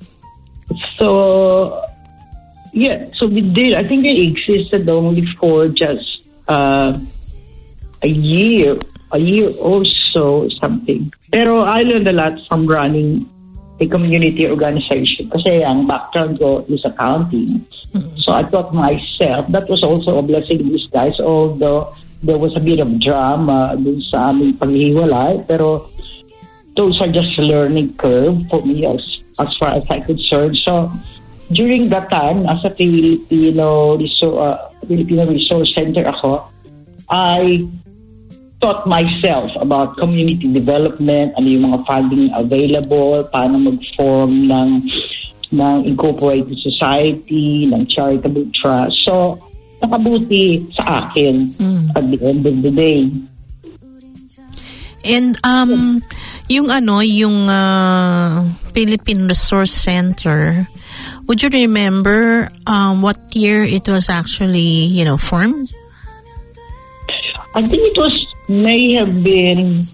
so, yeah, so we did. I think it existed only for just uh, a year, a year or so, something. Pero I learned a lot from running a community organization kasi ang background ko is accounting. Mm-hmm. So I taught myself. That was also a blessing in disguise, although there was a bit of drama dun sa aming paghihiwalay. Pero those are just learning curve for me as, as far as I could serve. So during that time, as a Filipino, uh, Filipino Resource Center ako, I taught myself about community development, ano yung mga funding available, paano mag-form ng, ng incorporated society, ng charitable trust. So, nakabuti sa akin mm. at the end of the day. And um, yung ano, yung uh, Philippine Resource Center, would you remember um, what year it was actually, you know, formed? I think it was may have been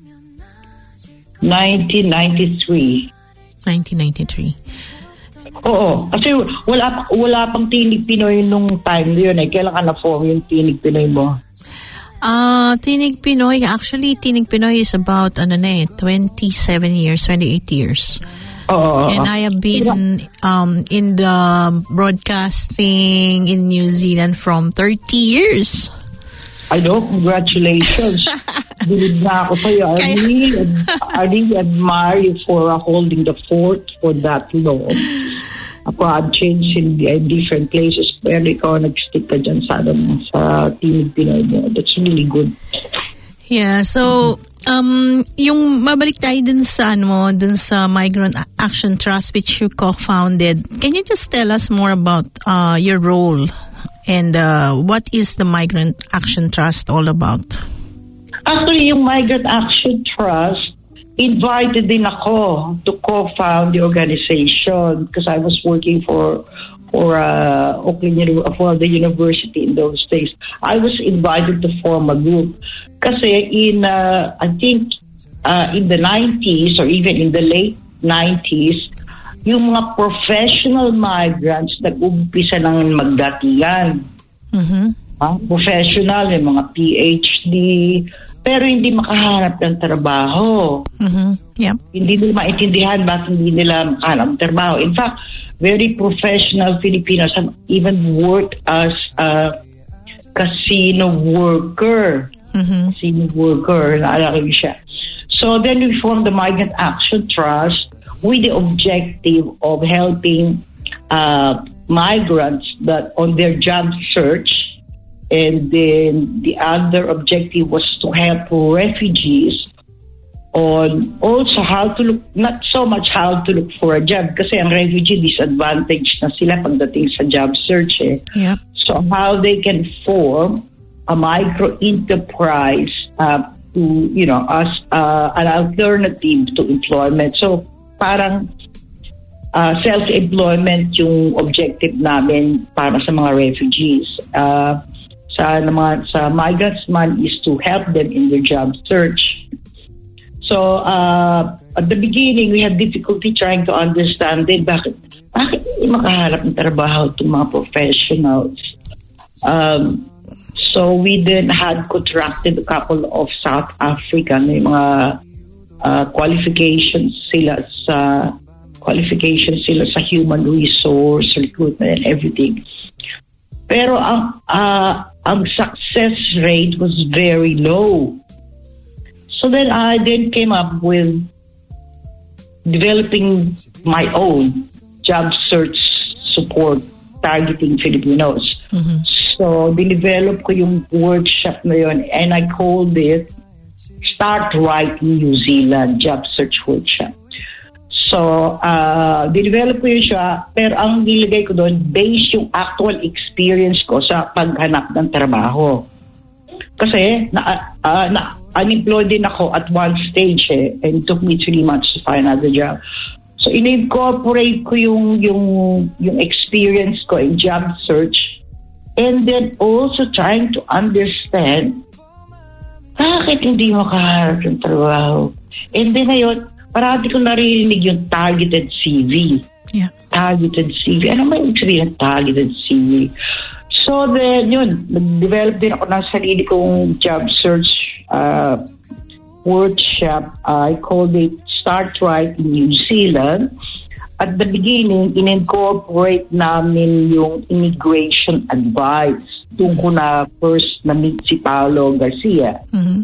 nineteen ninety-three. nineteen ninety-three. Oo. Kasi wala, wala pang Tinig Pinoy nung time yun eh. Kailan ka na-form yung Tinig Pinoy mo? Uh, Tinig Pinoy, actually, Tinig Pinoy is about, ano na eh, twenty-seven years, twenty-eight years. Oo. And I have been um, in the broadcasting in New Zealand from thirty years. I know, congratulations. Bilib na ako sa'yo. I really, I really admire you for uh, holding the fort for that long. Ako, I've changed in, in different places, pero ikaw nag-stick ka dyan sa, sa Tinig Pinoy mo. That's really good. Yeah, so, um, yung mabalik tayo dun sa, ano, dun sa Migrant Action Trust which you co-founded. Can you just tell us more about uh, your role and uh, what is the Migrant Action Trust all about? Actually, yung Migrant Action Trust, invited din ako to co-found the organization because I was working for for uh, Auckland for the university in those days. I was invited to form a group kasi in uh, I think uh, in the nineties or even in the late nineties, yung mga professional migrants nag-umpisa ng magdatingan. Mm-hmm. Uh, professional, yung mga P H D, pero hindi makahanap ng trabaho. Mm-hmm. Yep. Hindi nila maintindihan bakit hindi nila makahanap ng trabaho. In fact, very professional Filipinos have even worked as a casino worker. Mm-hmm. Casino worker, naalala ko siya. So then we formed the Migrant Action Trust with the objective of helping uh, migrants that on their job search. And then the other objective was to help refugees on also how to look, not so much how to look for a job kasi ang refugee disadvantaged na sila pagdating sa job search eh. Yep. So how they can form a micro enterprise uh, to, you know, as uh, an alternative to employment. So parang uh, self-employment yung objective namin para sa mga refugees. Uh, Sa, mga, sa migrants man is to help them in their job search. So, uh, at the beginning, we had difficulty trying to understand din bakit, bakit hindi makahanap ng trabaho itong mga professionals. Um, so, we then had contracted a couple of South African, may mga uh, qualifications sila sa qualifications sila sa human resource, recruitment, and everything. Pero ang uh, ang success rate was very low. So then I then came up with developing my own job search support targeting Filipinos. Mm-hmm. So dinevelop ko yung workshop na yun and I called it Start Right in New Zealand Job Search Workshop. So, uh, dinevelop ko yun siya, pero ang nilagay ko doon, based yung actual experience ko sa paghanap ng trabaho. Kasi, na, uh, na, unemployed din ako at one stage eh, and it took me three months to find another job. So, in-incorporate ko yung, yung, yung experience ko in job search and then also trying to understand bakit hindi makaharap yung trabaho. And then ngayon, parati ko naririnig yung targeted C V. Yeah. Targeted C V. Ano may sabihin ng targeted C V? So then, yun, nag-develop din ako ng sarili kong job search uh, workshop. I called it Start Right in New Zealand. At the beginning, in-incorporate namin yung immigration advice. Doon ko na first na-meet si Paolo Garcia. Mm-hmm.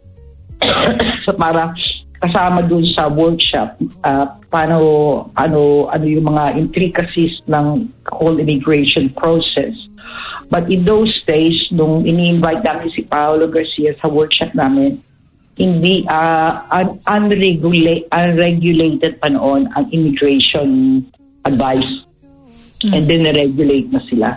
So para kasama dun sa workshop, uh, paano, ano, ano yung mga intricacies ng whole immigration process. But in those days, nung ini-invite namin si Paolo Garcia sa workshop namin, hindi, uh, un- unregula- unregulated pa noon ang immigration advice. Mm. And then regulate na sila.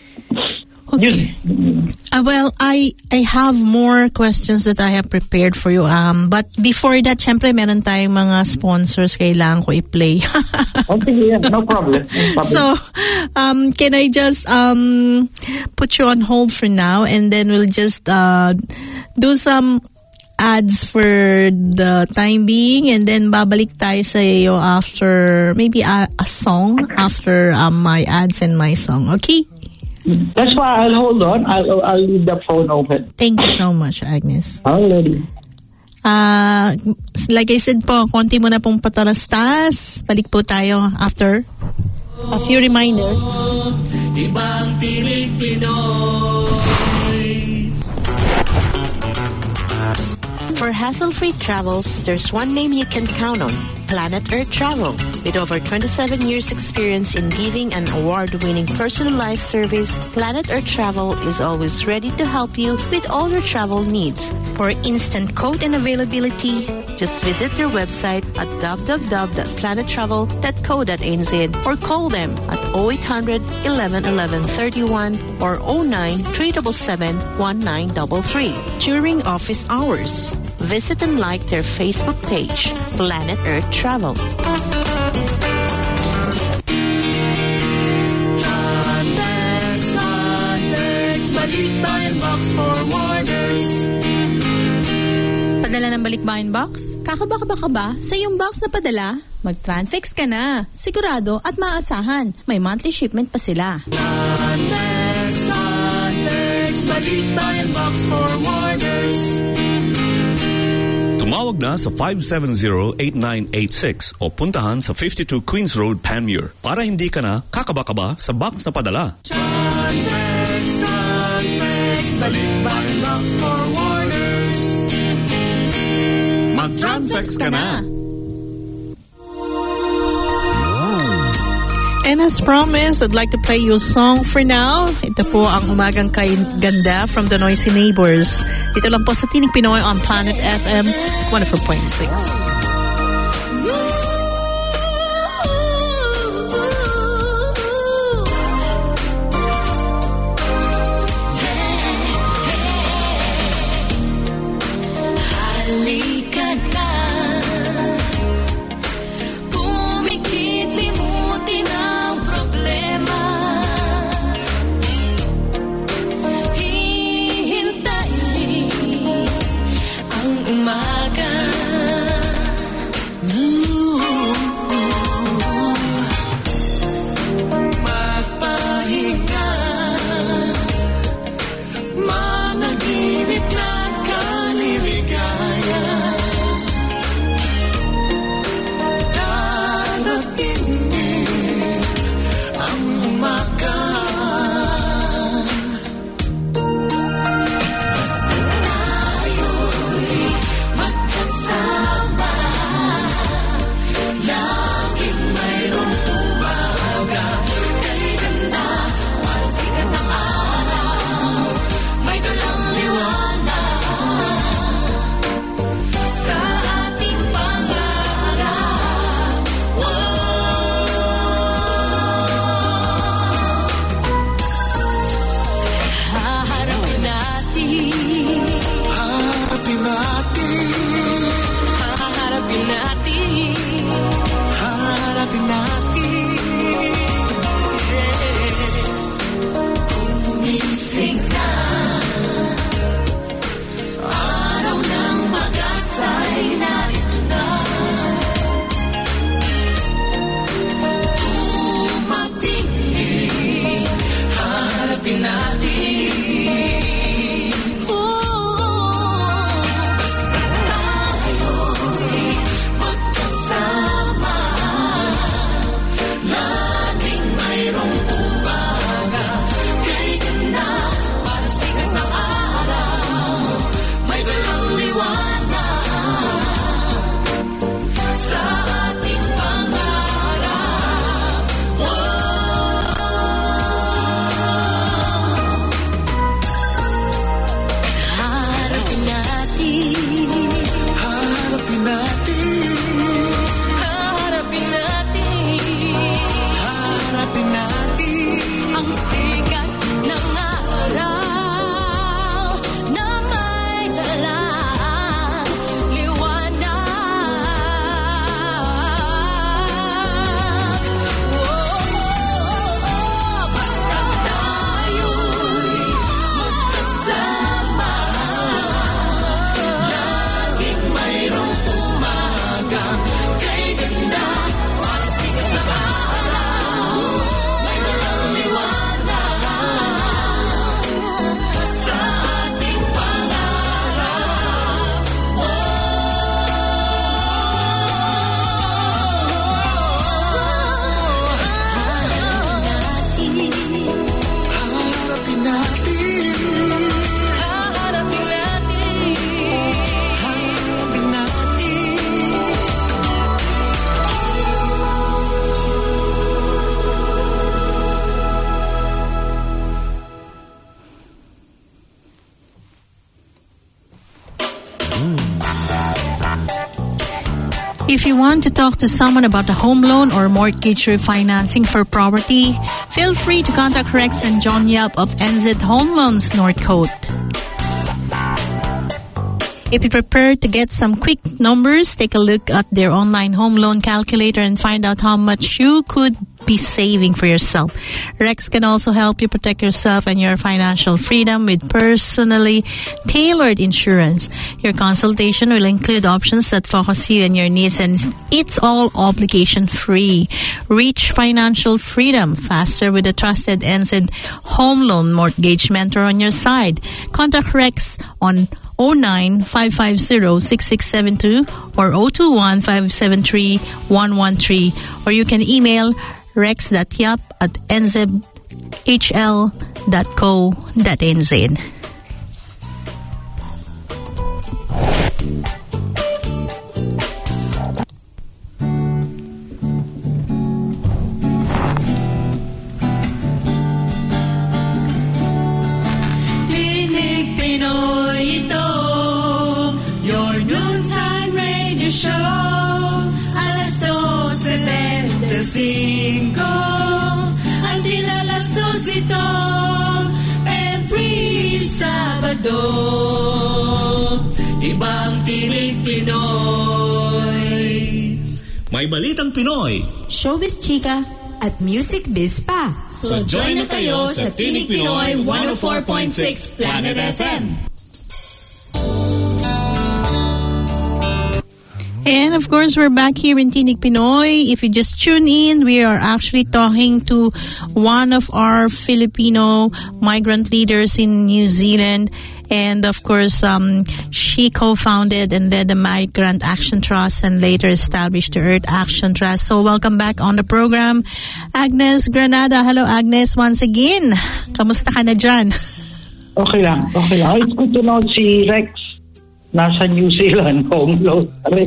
Okay. Uh, well, I I have more questions that I have prepared for you. Um, but before that, syempre meron tayong mga sponsors kailangan ko i-play. Okay, yeah, no problem. No problem. So, um, can I just um put you on hold for now, and then we'll just uh do some ads for the time being, and then babalik tayo sa iyo after maybe a, a song after um, my ads and my song. Okay? That's why I'll hold on. I'll I'll leave the phone open. Thank you so much, Agnes. Already. Uh, like I said po, konti mo na pong patalastas. Balik po tayo after a few reminders. Ibang Tinig Pinoy. For hassle-free travels, there's one name you can count on, Planet Earth Travel. With over twenty-seven years experience in giving an award-winning personalized service, Planet Earth Travel is always ready to help you with all your travel needs. For instant quote and availability, just visit their website at w w w dot planet travel dot co dot n z or call them at oh eight hundred, eleven eleven, thirty-one or oh nine, three seven seven, one nine three three during office hours. Visit and like their Facebook page, Planet Earth Travel. Balikbayan Box Forwarders. Padala ng Balikbayan Box? Kakaba ka ba sa iyong box na padala? Mag-Transfix ka na. Sigurado at maasahan. May monthly shipment pa sila. Transfix, Transfix, Balikbayan Box Forwarders. Tumawag na sa five seven zero, eight nine eight six o puntahan sa fifty-two Queens Road, Panmure para hindi ka na kakaba-kaba sa box na padala. Transfix, Transfix, Balikbayan Box Forwarders. Mag-Transfix ka na. And as promised, I'd like to play you a song for now. Ito po ang Umagang Kay Ganda from the Noisy Neighbors. Dito lang po sa Tinig Pinoy on Planet F M one oh four point six. If you want to talk to someone about a home loan or mortgage refinancing for property, feel free to contact Rex and John Yap of N Z Home Loans Northcote. If you prefer to get some quick numbers, take a look at their online home loan calculator and find out how much you could be saving for yourself. Rex can also help you protect yourself and your financial freedom with personally tailored insurance. Your consultation will include options that focus you and your needs, and it's all obligation free. Reach financial freedom faster with a trusted N Z Home Loan Mortgage Mentor on your side. Contact Rex on oh nine, five five zero, six six seven two or oh two one, five seven three, one one three, or you can email rex dot yap at n z h l dot co dot n z. Until alas dos ito, every Sabado, ibang tinig Pinoy. May balitang Pinoy, showbiz chika, at music biz pa. So join na kayo sa Tinig Pinoy one oh four point six Planet F M. And of course, we're back here in Tinig Pinoy. If you just tune in, we are actually talking to one of our Filipino migrant leaders in New Zealand. And of course, um, she co-founded and led the Migrant Action Trust and later established the Earth Action Trust. So welcome back on the program, Agnes Granada. Hello, Agnes, once again. Kamusta ka na dyan? Okay lang, okay lang. It's good to know si Rex nasa New Zealand, home loan.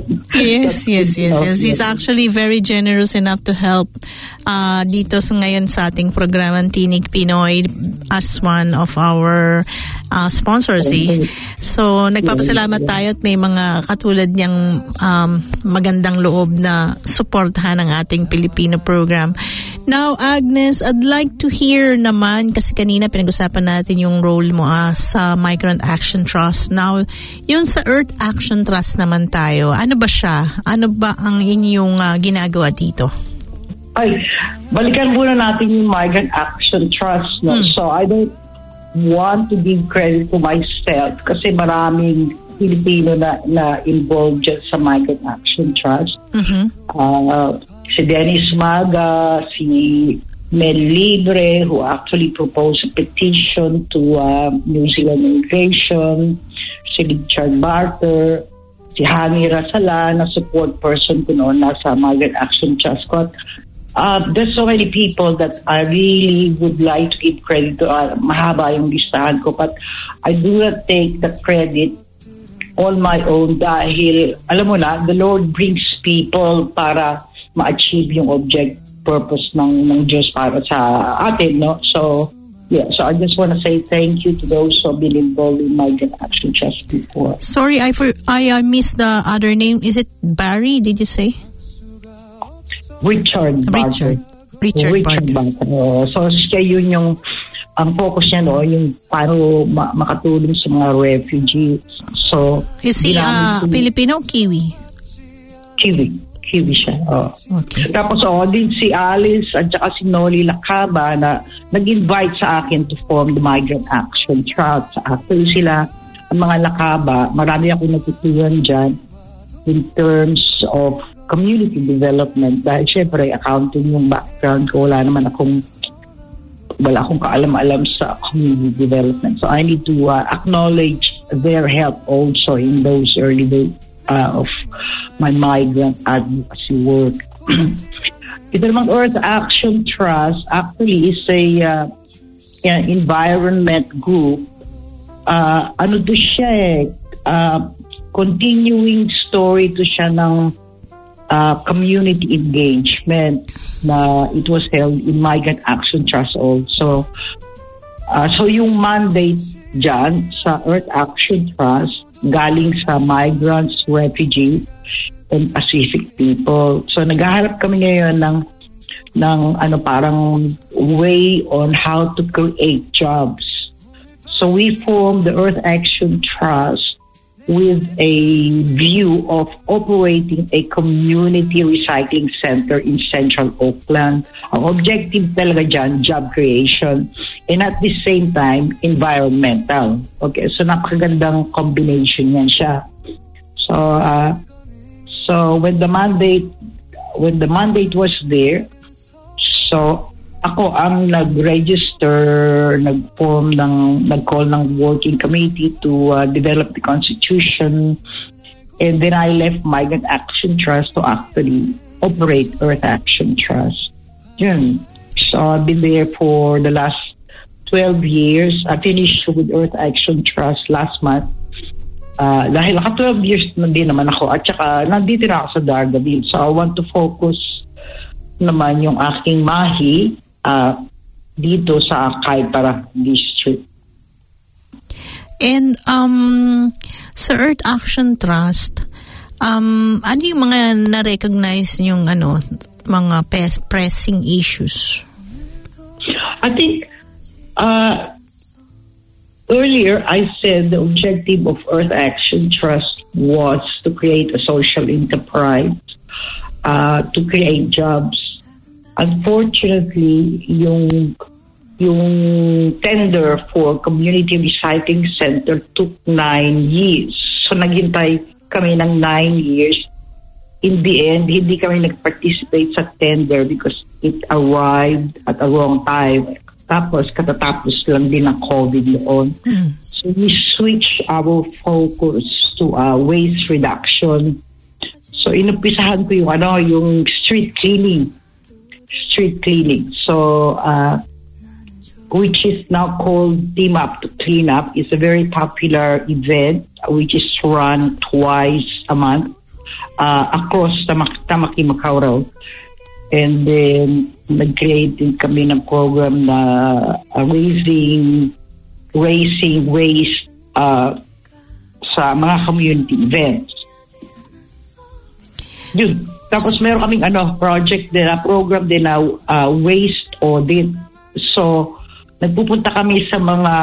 Yes, yes, yes, yes. He's actually very generous enough to help uh, dito sa ngayon sa ating programang Tinig Pinoy as one of our uh, sponsors. Eh. So, nagpapasalamat tayo at may mga katulad niyang um, magandang loob na suportahan ng ating Filipino program. Now, Agnes, I'd like to hear naman, kasi kanina pinag-usapan natin yung role mo ah, sa Migrant Action Trust. Now, yun sa Earth Action Trust naman tayo. Ano ba siya? Ano ba ang inyong uh, ginagawa dito? Ay, balikan muna natin yung Migrant Action Trust. No? Hmm. So, I don't want to give credit to myself kasi maraming Filipino na, na involved dyan sa Migrant Action Trust. Mm-hmm. Uh, si Dennis Maga, si Mel Libre, who actually proposed a petition to uh, New Zealand Immigration, si Richard Barter, si Hani Rasala, na support person ko noon nasa Migrant Action Trust. Uh, there's so many people that I really would like to give credit to. Uh, mahaba yung listahan ko, but I do not take the credit on my own dahil, alam mo na, the Lord brings people para ma-achieve yung object, purpose ng, ng Diyos para sa atin, no? So, yeah, so I just want to say thank you to those who have been involved in Migrant Action Trust before. Sorry, I for, I, I missed the other name. Is it Barry, did you say? Richard Barter. Richard. Richard, Richard Barter. Barter. So, siya yun yung, ang focus niya, no, yung paano ma- makatulong sa mga refugees. So, is he uh, Filipino o Kiwi? Kiwi. Kiwi siya. Oh. Okay. Tapos, oh, din si Alice at saka si Noli Lacaba na nag-invite sa akin to form the Migrant Action Trust. Actually, sila, ang mga Lacaba, marami akong natutunan dyan in terms of community development. Dahil syempre, accounting yung background ko, wala naman akong wala akong kaalam-alam sa community development. So, I need to uh, acknowledge their help also in those early days uh, of my migrant advocacy work. Ito namang Earth Action Trust actually is a uh, an environment group. Uh, ano to siya eh, uh, continuing story to siya ng uh, community engagement na it was held in Migrant Action Trust also. Uh, so yung mandate dyan sa Earth Action Trust galing sa migrants, refugees, and Pacific people. So naghahanap kami ngayon ng ng ano parang way on how to create jobs. So we formed the Earth Action Trust with a view of operating a community recycling center in Central Oakland. Ang objective talaga dyan, job creation, and at the same time, environmental. Okay, so napakagandang combination yan siya. So, uh, so when the mandate, when the mandate was there, so ako ang nag-register, nag-form ng, nag-call ng working committee to uh, develop the Constitution, and then I left Migrant Action Trust to actually operate Earth Action Trust. Yun. So I've been there for the last twelve years. I finished with Earth Action Trust last month. Uh, dahil naka twelve years na din naman ako, at saka nandito na ako sa Dargaville. So I want to focus naman yung aking mahi Uh, dito sa Kaipara District. And um, sa Earth Action Trust, um, ano yung mga na-recognize yung ano, mga pe- pressing issues? I think uh, earlier I said the objective of Earth Action Trust was to create a social enterprise, uh, to create jobs. Unfortunately, yung yung tender for community recycling center took nine years. So naghintay kami ng nine years. In the end, hindi kami nag-participate sa tender because it arrived at a wrong time. Tapos katatapos lang din ng COVID noon. Mm. So we switched our focus to uh, waste reduction. So inumpisahan ko yung ano, yung street cleaning. Street cleaning. So, uh, which is now called Team Up to Clean Up. It's a very popular event which is run twice a month uh, across Tamak- Tamaki, Macau Road. And then, nag-create din kami ng program na uh, raising, raising waste uh, sa mga community events. Yun. Tapos meron kaming ano, project din, na program din na uh, waste audit. So, nagpupunta kami sa mga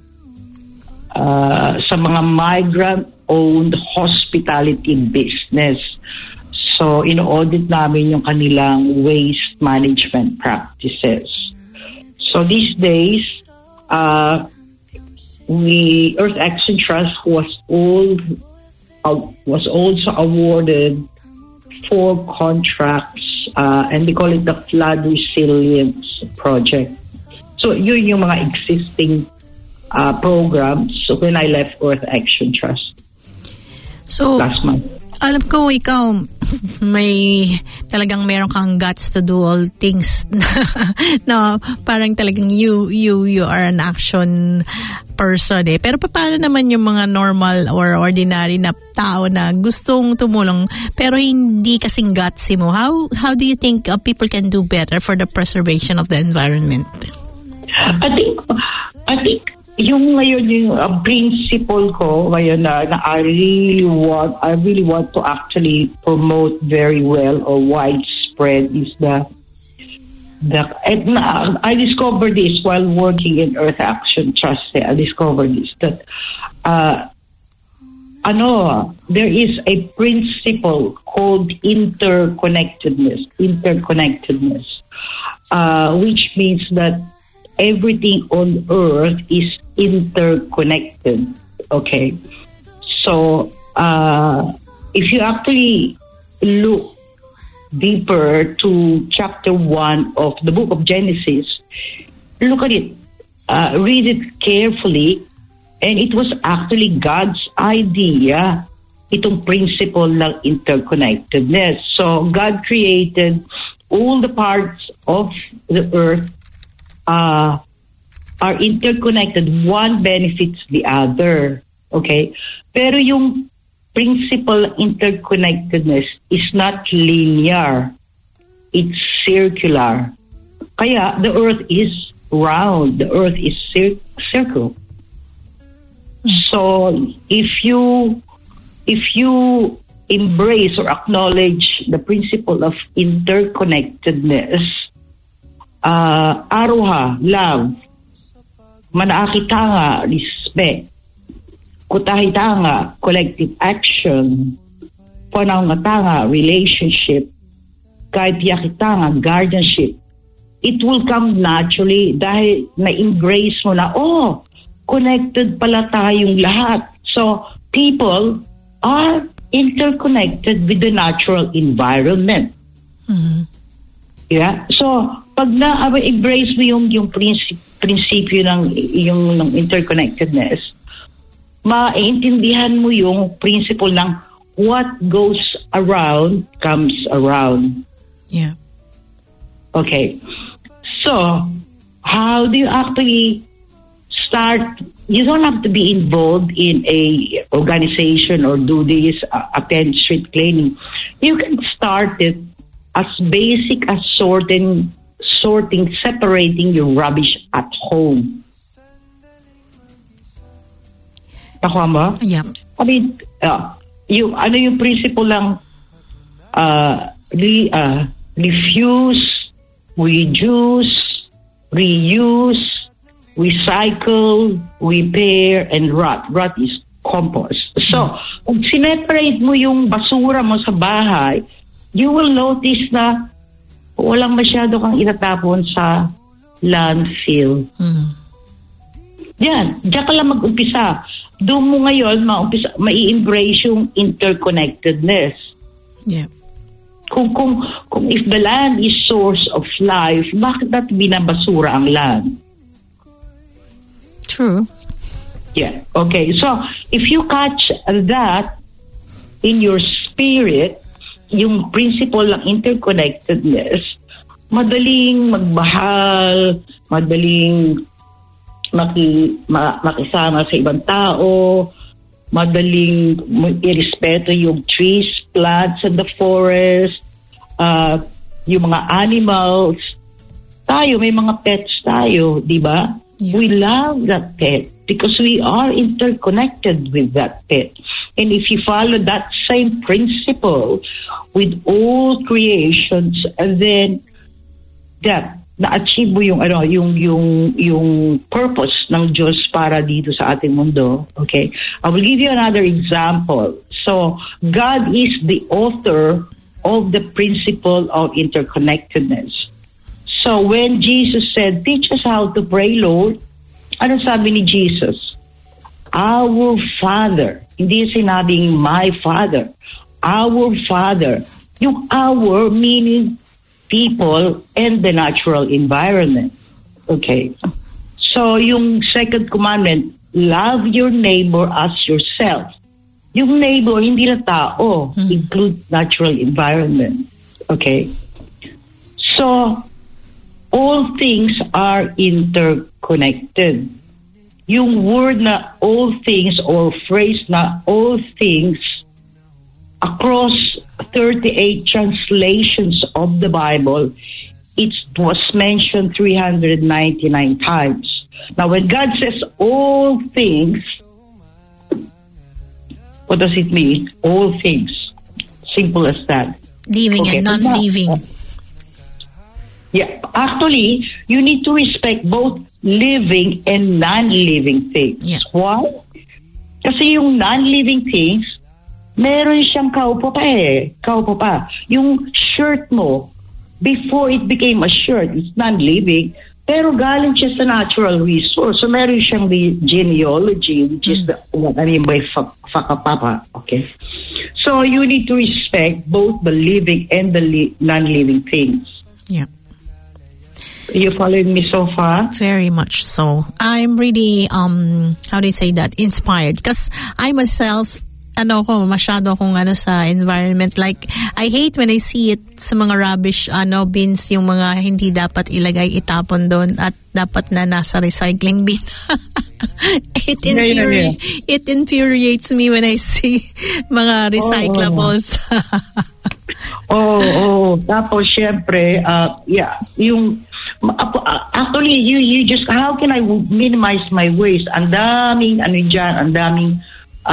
uh, sa mga migrant-owned hospitality business. So, ino-audit namin yung kanilang waste management practices. So, these days, uh, we Earth Action Trust was all uh, was also awarded four contracts, uh, and they call it the Flood Resilience Project. So, yun yung mga existing uh, programs so when I left Earth Action Trust so, last month. Alam ko, ikaw, may talagang meron kang guts to do all things na, na parang talagang you, you, you are an action person eh. Pero paano naman yung mga normal or ordinary na tao na gustong tumulong pero hindi kasing gutsy mo? How, how do you think uh, people can do better for the preservation of the environment? I think, I think, yung ngayon yung uh, principle ko ngayon na, na I really want I really want to actually promote very well or widespread is the the and, uh, I discovered this while working in Earth Action Trust. I discovered this that uh, ano there is a principle called interconnectedness interconnectedness uh, which means that everything on Earth is interconnected. Okay, so uh, if you actually look deeper to chapter one of the book of Genesis, look at it, uh, read it carefully, and it was actually God's idea, itong principle ng interconnectedness. So God created all the parts of the earth uh, are interconnected. One benefits the other. Okay? Pero yung principle interconnectedness is not linear. It's circular. Kaya the earth is round. The earth is cir- circle. So if you if you embrace or acknowledge the principle of interconnectedness, uh, aruha, love, manaakitanga, respect, kutahitanga, collective action, panangatanga, relationship, kahit yakitanga, guardianship, it will come naturally dahil na-embrace mo na, oh, connected pala tayong lahat. So, people are interconnected with the natural environment. Mm-hmm. Yeah? So, pag na-embrace mo yung, yung prinsip, prinsipyo ng, yung, ng interconnectedness, maintindihan mo yung principle ng what goes around comes around. Yeah. Okay. So, how do you actually start? You don't have to be involved in a organization or do this, uh, attend street cleaning. You can start it as basic as sorting, sorting, separating your rubbish at home. Nakuha mo? Yep. I mean, uh, yung, ano yung principle lang, uh, re, uh, refuse, reduce, reuse, recycle, repair, and rot. Rot is compost. So, kung sineparate mo yung basura mo sa bahay, you will notice na walang masyado kang itatapon sa landfill. Mm. Yan, diyan ka lang mag-umpisa. Doon mo ngayon, ma-umpisa, ma-i-embrace yung interconnectedness. Yeah. Kung, kung, kung if the land is source of life, bakit natin binabasura ang land? True. Yeah. Okay. So, if you catch that in your spirit, yung principle ng interconnectedness, madaling magbahal, madaling maki, ma, makisama sa ibang tao, madaling irespeto yung trees, plants, and the forest, uh, yung mga animals. Tayo, may mga pets tayo, di ba? Yeah. We love that pet because we are interconnected with that pet. And if you follow that same principle with all creations, and then that na-achieve mo yung ano, yung yung yung purpose ng Diyos para dito sa ating mundo. Okay, I will give you another example. So, God is the author of the principle of interconnectedness. So, when Jesus said, "Teach us how to pray, Lord," ano sabi ni Jesus? Our Father. Hindi sinabing my Father. Our Father. Yung our meaning people and the natural environment. Okay. So, yung second commandment, love your neighbor as yourself. Yung neighbor, hindi na tao. Mm-hmm. Include natural environment. Okay. So, all things are interconnected. Yung word na all things or phrase na all things across thirty-eight translations of the Bible, it was mentioned three hundred ninety-nine times. Now, when God says all things, what does it mean? All things. Simple as that. Living okay. and non-living. Yeah, actually, you need to respect both living and non-living things. Yeah. Why? Kasi yung non-living things, meron siyang kaupo pa eh. Kaupo pa. Yung shirt mo, before it became a shirt, it's non-living, pero galing siya sa natural resource. So meron siyang the genealogy, which is the, what I mean by fakapapa. Okay? So you need to respect both the living and the li- non-living things. Yeah. You following me so far? Very much so. I'm really, um, how do you say that, inspired. Because I myself, ano ko, masyado akong ano sa environment. Like, I hate when I see it sa mga rubbish ano bins, yung mga hindi dapat ilagay, itapon doon at dapat na nasa recycling bin. it, infuri- yeah, yeah, yeah. it infuriates me when I see mga recyclables. Oh, oh. oh. Tapos, syempre, uh, yeah, yung Actually, you you just, how can I minimize my waste? Ang daming, ano dyan, ang daming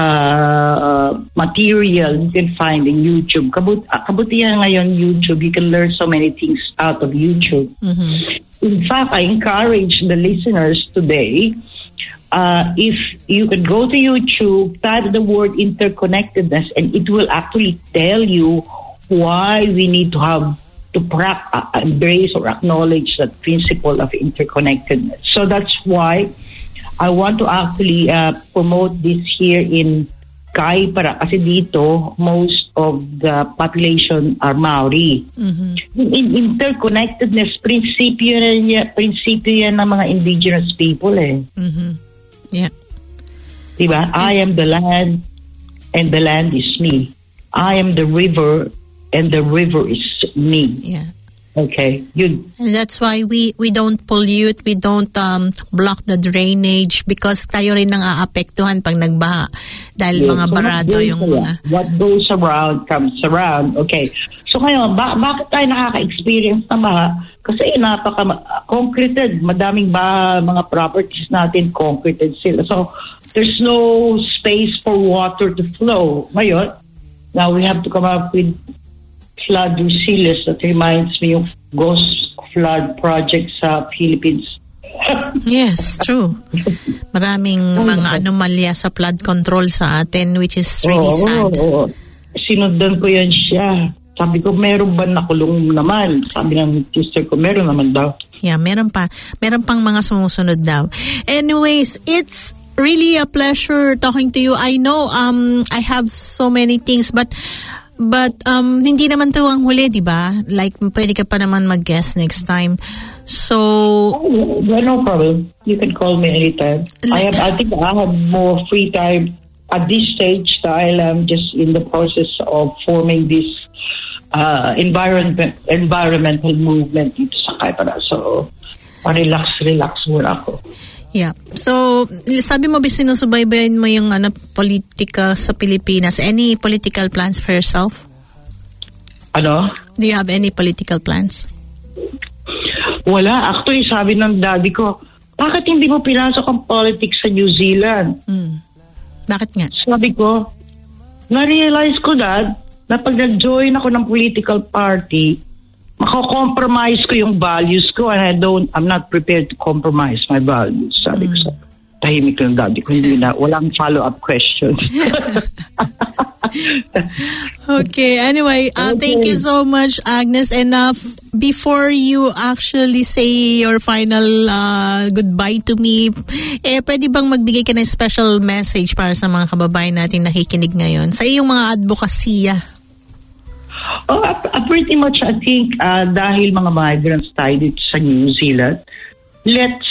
uh, material you can find in YouTube. Kabut, kabutihan ngayon YouTube, you can learn so many things out of YouTube. Mm-hmm. In fact, I encourage the listeners today, uh, if you could go to YouTube, type the word interconnectedness, and it will actually tell you why we need to have to pra- uh, embrace or acknowledge that principle of interconnectedness. So that's why I want to actually uh, promote this here in Kaipara, kasi dito most of the population are Maori. Mm-hmm. In interconnectedness, prinsipyo yan, prinsipyo yan ng mga indigenous people eh. Mm-hmm. Yeah. Diba? I am the land and the land is me. I am the river and the river is me. Yeah. Okay, good. And that's why we we don't pollute, we don't um, block the drainage because tayo rin nang aapektuhan pag nagbaha dahil Yes. mga So barado what goes yung around- mga... What goes around comes around. Okay. So ngayon, ba- bakit tayo nakaka-experience ng baha? Kasi napaka-concreted. Madaming ba mga properties natin, concreted sila. So there's no space for water to flow. Ngayon, now we have to come up with flood resilience. That reminds me of ghost flood project sa Philippines. Yes, true. Maraming mga anomalya sa flood control sa atin, which is really Oo, sad. oo. Sinundan ko yan siya. Sabi ko, meron ba nakulong naman? Sabi ng sister ko, meron naman daw. Yeah, meron pa. Meron pang mga sumusunod daw. Anyways, it's really a pleasure talking to you. I know um I have so many things, but But um hindi naman to ang huli, di ba? Like, pwede ka pa naman mag-guest next time. So... Oh, yeah, no problem. You can call me anytime. I have. I think I have more free time at this stage dahil I'm just in the process of forming this uh, environment environmental movement dito sa Kaipara. So, relax, relax muna ako. Yeah. So, sabi mo ba sinusubaybayan mo yung ano, politika sa Pilipinas? Any political plans for yourself? Ano? Do you have any political plans? Wala. Actually, sabi ng daddy ko, bakit hindi mo pinasok ang politics sa New Zealand? Hmm. Bakit nga? Sabi ko, na-realize ko, dad, na pag nag-join ako ng political party, mako-compromise ko yung values ko and I don't, I'm not prepared to compromise my values. Sabi ko sa tahimik ng daddy ko, hindi na, walang follow-up questions. Okay, anyway, uh, Okay. thank you so much, Agnes. And uh, f- before you actually say your final uh, goodbye to me, eh, pwede bang magbigay ka ng special message para sa mga kababayan natin nakikinig ngayon sa iyong mga advokasya? Oh, uh, uh, pretty much, I think, uh, dahil mga migrants tayo dito sa New Zealand, let's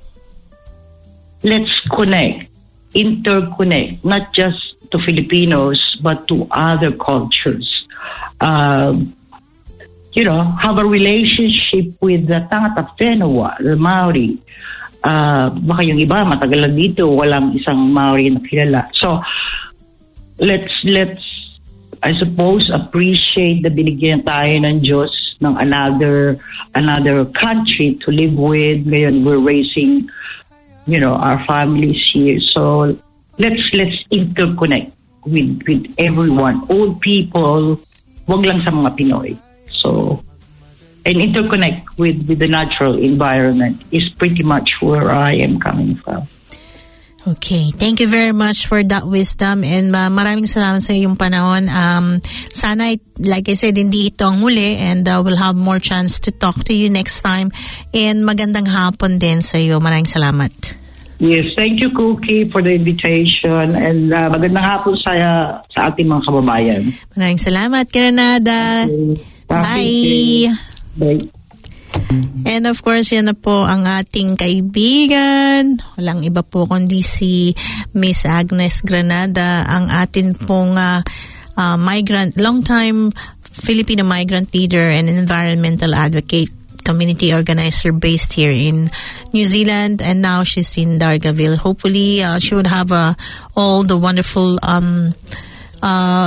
let's connect, interconnect, not just to Filipinos, but to other cultures. Um, you know, have a relationship with the Tangata Whenua, the Maori. Uh, baka yung iba, matagal lang dito, walang isang Maori na kilala. So, let's, let's, I suppose, appreciate the binigyan tayo ng Diyos ng another another country to live with. Ngayon, we're raising, you know, our families here. So let's let's interconnect with with everyone, old people, wag lang sa mga Pinoy. So, and interconnect with with the natural environment is pretty much where I am coming from. Okay, thank you very much for that wisdom and uh, maraming salamat sa iyong panahon. Um, sana, like I said, hindi ito ang huli and uh, we'll have more chance to talk to you next time. And magandang hapon din sa iyo. Maraming salamat. Yes, thank you, Cookie, for the invitation and uh, magandang hapon sa sa ating mga kababayan. Maraming salamat, Granada. Okay. Bye. Bye. And of course, yan na po ang ating kaibigan. Walang iba po kundi si Miss Agnes Granada, ang atin pong uh, uh, migrant, long-time Filipino migrant leader and environmental advocate, community organizer based here in New Zealand, and now she's in Dargaville. Hopefully, uh, she would have uh, all the wonderful um, uh,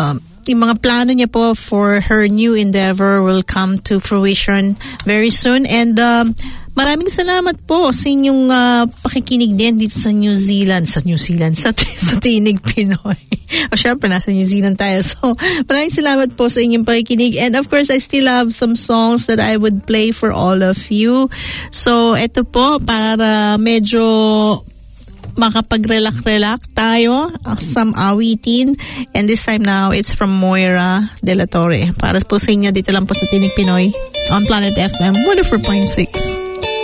yung mga plano niya po for her new endeavor will come to fruition very soon. And um, maraming salamat po sa inyong uh, pakikinig din dito sa New Zealand. Sa New Zealand, sa, sa Tinig Pinoy. O syempre, nasa New Zealand tayo. So, maraming salamat po sa inyong pakikinig. And of course, I still have some songs that I would play for all of you. So, eto po, para medyo makapag-relax-relax tayo, uh, some awitin. And this time now, it's from Moira De La Torre. Para po sa inyo, dito lang po sa Tinig Pinoy on Planet F M one oh four point six.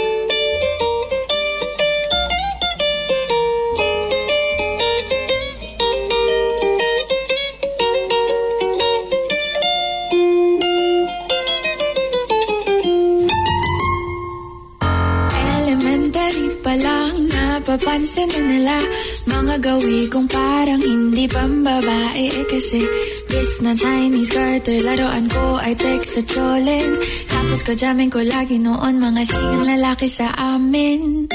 Papansin na nila mga gawi kong parang hindi pambabae eh, kasi bis na Chinese garter laruan ko ay text sa cholens. Tapos ko jamming ko lagi noon mga singang lalaki sa amin.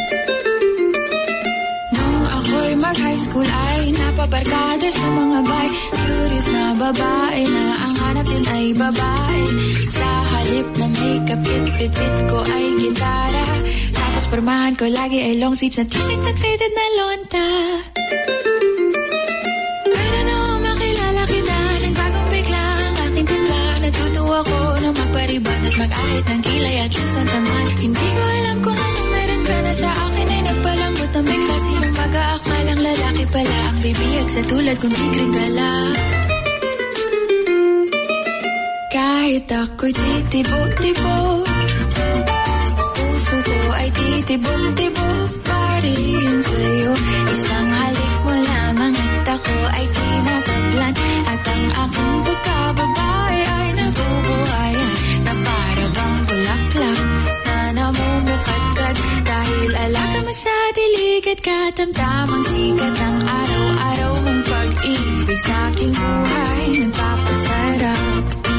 Nung ako'y mag high school ay napabarkada sa mga bay. Curious na babae na ang hanap din ay babae. Sa halip na makeup kit bit-bit ko ay gitara. Tapos pormahan ko lagi ay long sleeves na t-shirt at faded na lonta. Pero nung makilala kita, nagbagong bigla ang aking timpla. Natutuwa ko na magpariban at mag-ahit ng kilay at lusan taman. Hindi ko alam kung anong meron ka na sa akin ay nagpalambot ng bigla. Sinong mag-aakalang lalaki pala ang bibiyag sa tulad kong tigring gala. Kahit ako'y titibok-tibok, puso ko ay titibok-tibok pa rin sa'yo. Isang halik mo lamang at ako ay tinatablan. At ang aking pagkababae ay nabubuhayan na para bang bulaklak na namumukadkad. Dahil alaga mo sa dilig at katamtamang sikat ng araw-araw mong pag-ibig sa aking buhay nagpapasarap.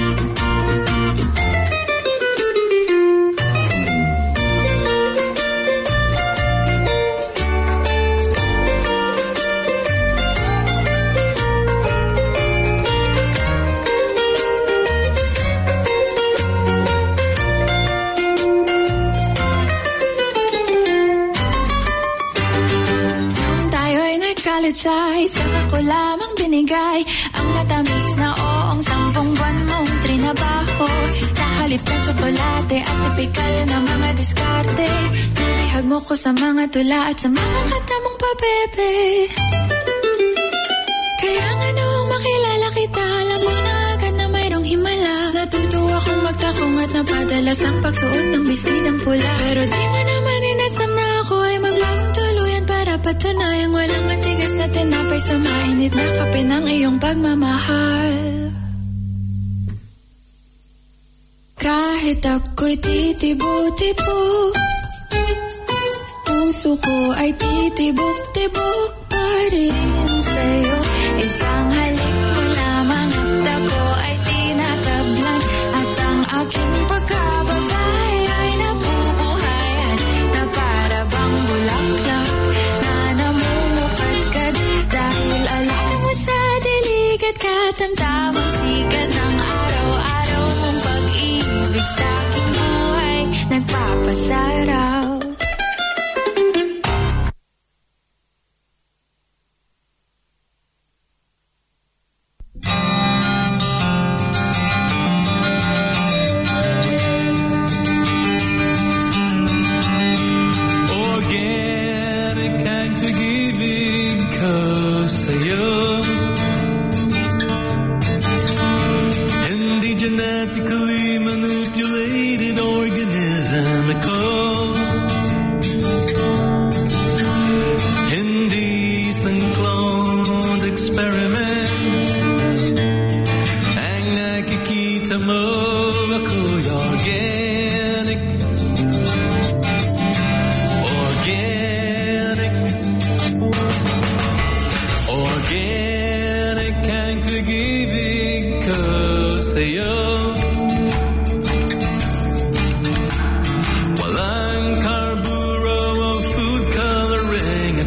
Ay, saka ko lamang binigay ang matamis na oong sampung buwan mong trinabaho. Sa halip na tsokolate at tipikal na mga diskarte. Nabihag mo ko sa mga tula at sa mga kanta mong pabebe. Kaya nga noong makilala kita, alam mo na agad na mayroong himala. Natutuwa kong magtakong at napadalas ang pagsuot ng bisnidang pula. Pero di mo naman inasam na ako ay magbagong tuluyan para patunayang walang matigas na tinapay sa mainit na kape ng iyong pagmamahal. Kahit ako'y titibo-tibo, puso ko ay titibok-tibok pa rin sa'yo. Isang halik mo lamang at ako ay tinatablan. At ang aking pagkababae ay nabubuhayan na para bang bulaklak na namumukadkad. Dahil alam mo sa dilig at katamtamang sikat ng araw-araw mong pag-ibig sa aking buhay nagpapasaraw.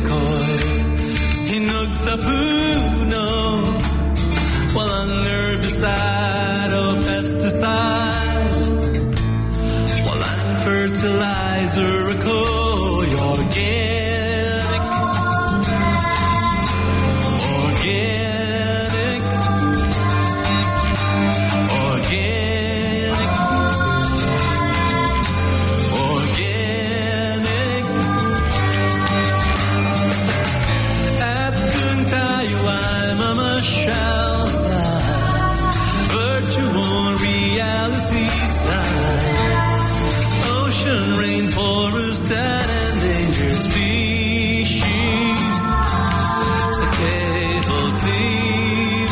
Sa puno, walang herbs answer ako'y organic. Organic. Organic. Organic. At kung tayo ay mamasyal sa virtual reality side, ocean, rainforest, and endangered species sa cable T V,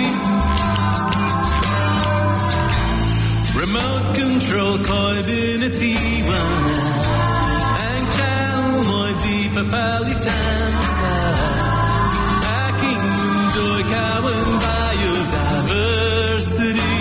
remote control ko'y binitiwan, ang channel mo'y di papalitan sa aking mundo'y kawan biodiversity.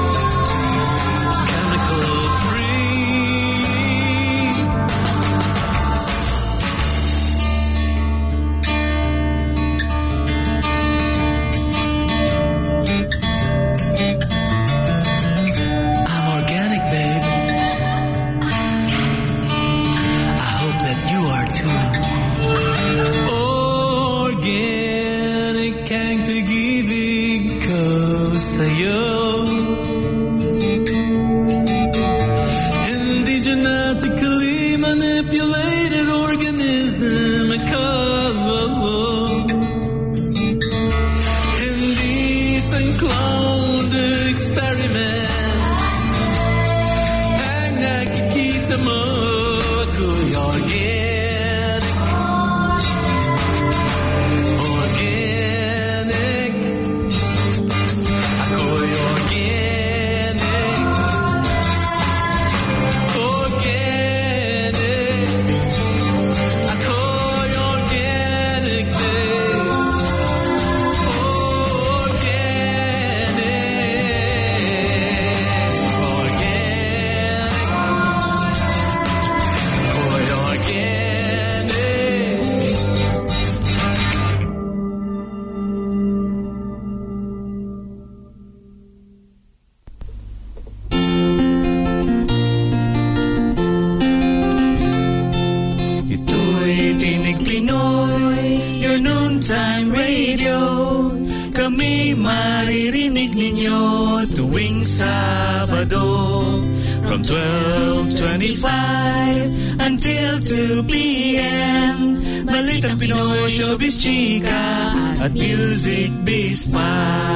From twelve twenty-five until two p.m. Balitang Pinoy, Showbiz Chika at Music Biz Pa.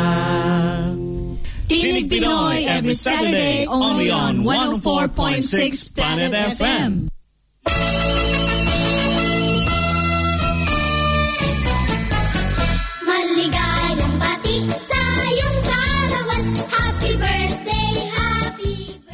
Tinig Pinoy every Saturday only on one oh four point six Planet F M. Maligayang bati sa iyong karawan. Happy birthday, happy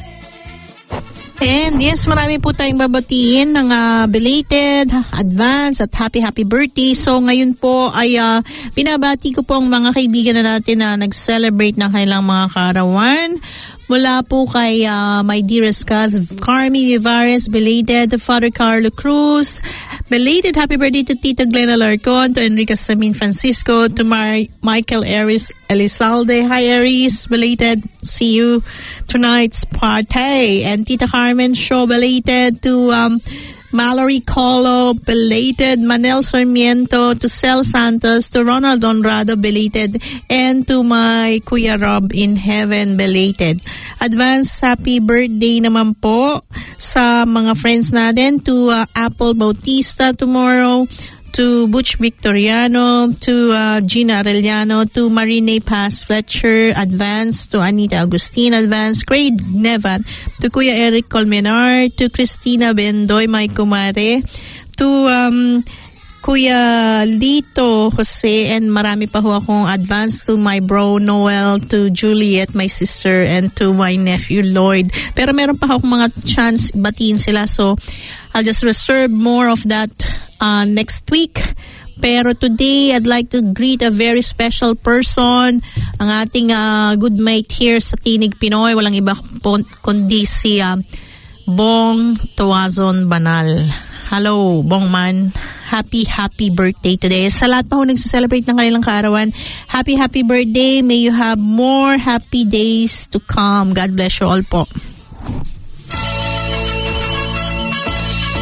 And yes, marami po tayong babatiin ng uh, belated, advance at happy happy birthday. So ngayon po ay uh, binabati ko po ang mga kaibigan na natin na nag-celebrate ng kanilang mga karawan. Mula po kay uh, my dearest cousin Carmi Vivares, belated, Father Carlo Cruz, belated happy birthday to Tita Glenna Larcon, to Enrique Samin Francisco, to Mar- Michael Aris Elizalde. Hi Aris, belated, see you tonight's party. And Tita Carmen Show, belated, to um, Mallory Colo, belated, Manel Sarmiento, to Cel Santos, to Ronald Honrado, belated, and to my Kuya Rob in heaven, belated. Advance happy birthday naman po sa mga friends natin, to uh, Apple Bautista tomorrow, to Butch Victoriano, to uh, Gina Arellano, to Marine Paz Fletcher, advance, to Anita Agustin, advance, Craig Nevat, to Kuya Eric Colmenar, to Christina Bendoy, my kumare, to um, Kuya Lito Jose, and marami pa ho akong advance, to my bro Noel, to Juliet, my sister, and to my nephew Lloyd. Pero meron pa akong mga chance batiin sila, so I'll just reserve more of that uh, next week. Pero today, I'd like to greet a very special person, ang ating uh, good mate here sa Tinig Pinoy. Walang iba po, kundi si uh, Bong Tuazon Banal. Hello, Bong Man. Happy, happy birthday today. Sa lahat pa ho nagsiselebrate ng kanilang kaarawan, happy, happy birthday. May you have more happy days to come. God bless you all po.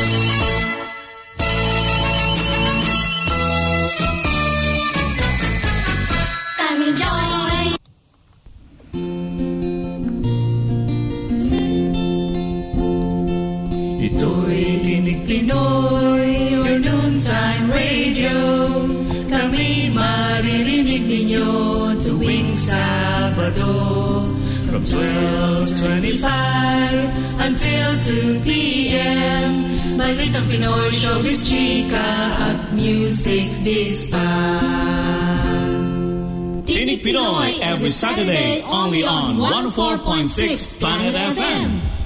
Ito'y Tinig Pinoy, your noontime radio. Kami maririnig ninyo tuwing Sabado from twelve twenty-five until two p.m. Balitang Pinoy, showbiz, chika at music biz pa. Tinig Pinoy every Saturday only on one oh four point six Planet F M.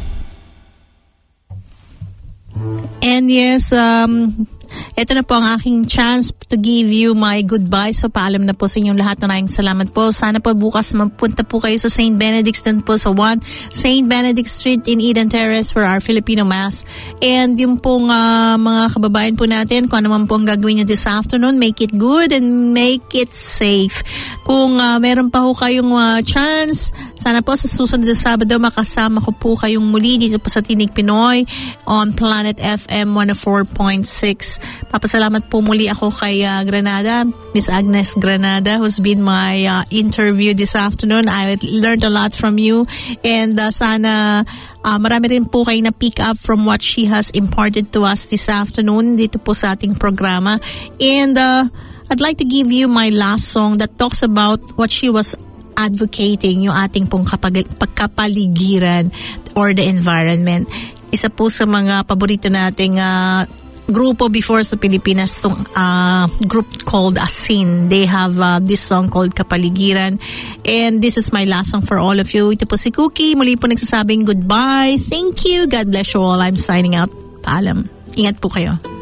And yes, um, ito na po ang aking chance to give you my goodbye. So paalam na po sa inyong lahat. Maraming salamat po. Sana po bukas mapunta po kayo sa Saint Benedict's dun po sa one Saint Benedict Street in Eden Terrace for our Filipino Mass. And yung pong uh, mga kababayan po natin, kung ano man po ang gagawin nyo this afternoon, make it good and make it safe. Kung uh, meron pa ho kayong uh, chance, sana po sa susunod na Sabado makasama ko po kayong muli dito po sa Tinig Pinoy on Planet F M one oh four point six. Papasalamat po muli ako kay uh, Granada, Miss Agnes Granada, who's been my uh, interview this afternoon. I learned a lot from you, and uh, sana uh, marami rin po kayo na pick up from what she has imparted to us this afternoon dito po sa ating programa. And uh, I'd like to give you my last song that talks about what she was advocating, yung ating pong kapag- pagkapaligiran or the environment. Isa po sa mga paborito nating uh, grupo before sa Pilipinas, tong uh, group called Asin. They have uh, this song called Kapaligiran. And this is my last song for all of you. Ito po si Cookie. Muli po nagsasabing goodbye. Thank you. God bless you all. I'm signing out. Paalam. Ingat po kayo.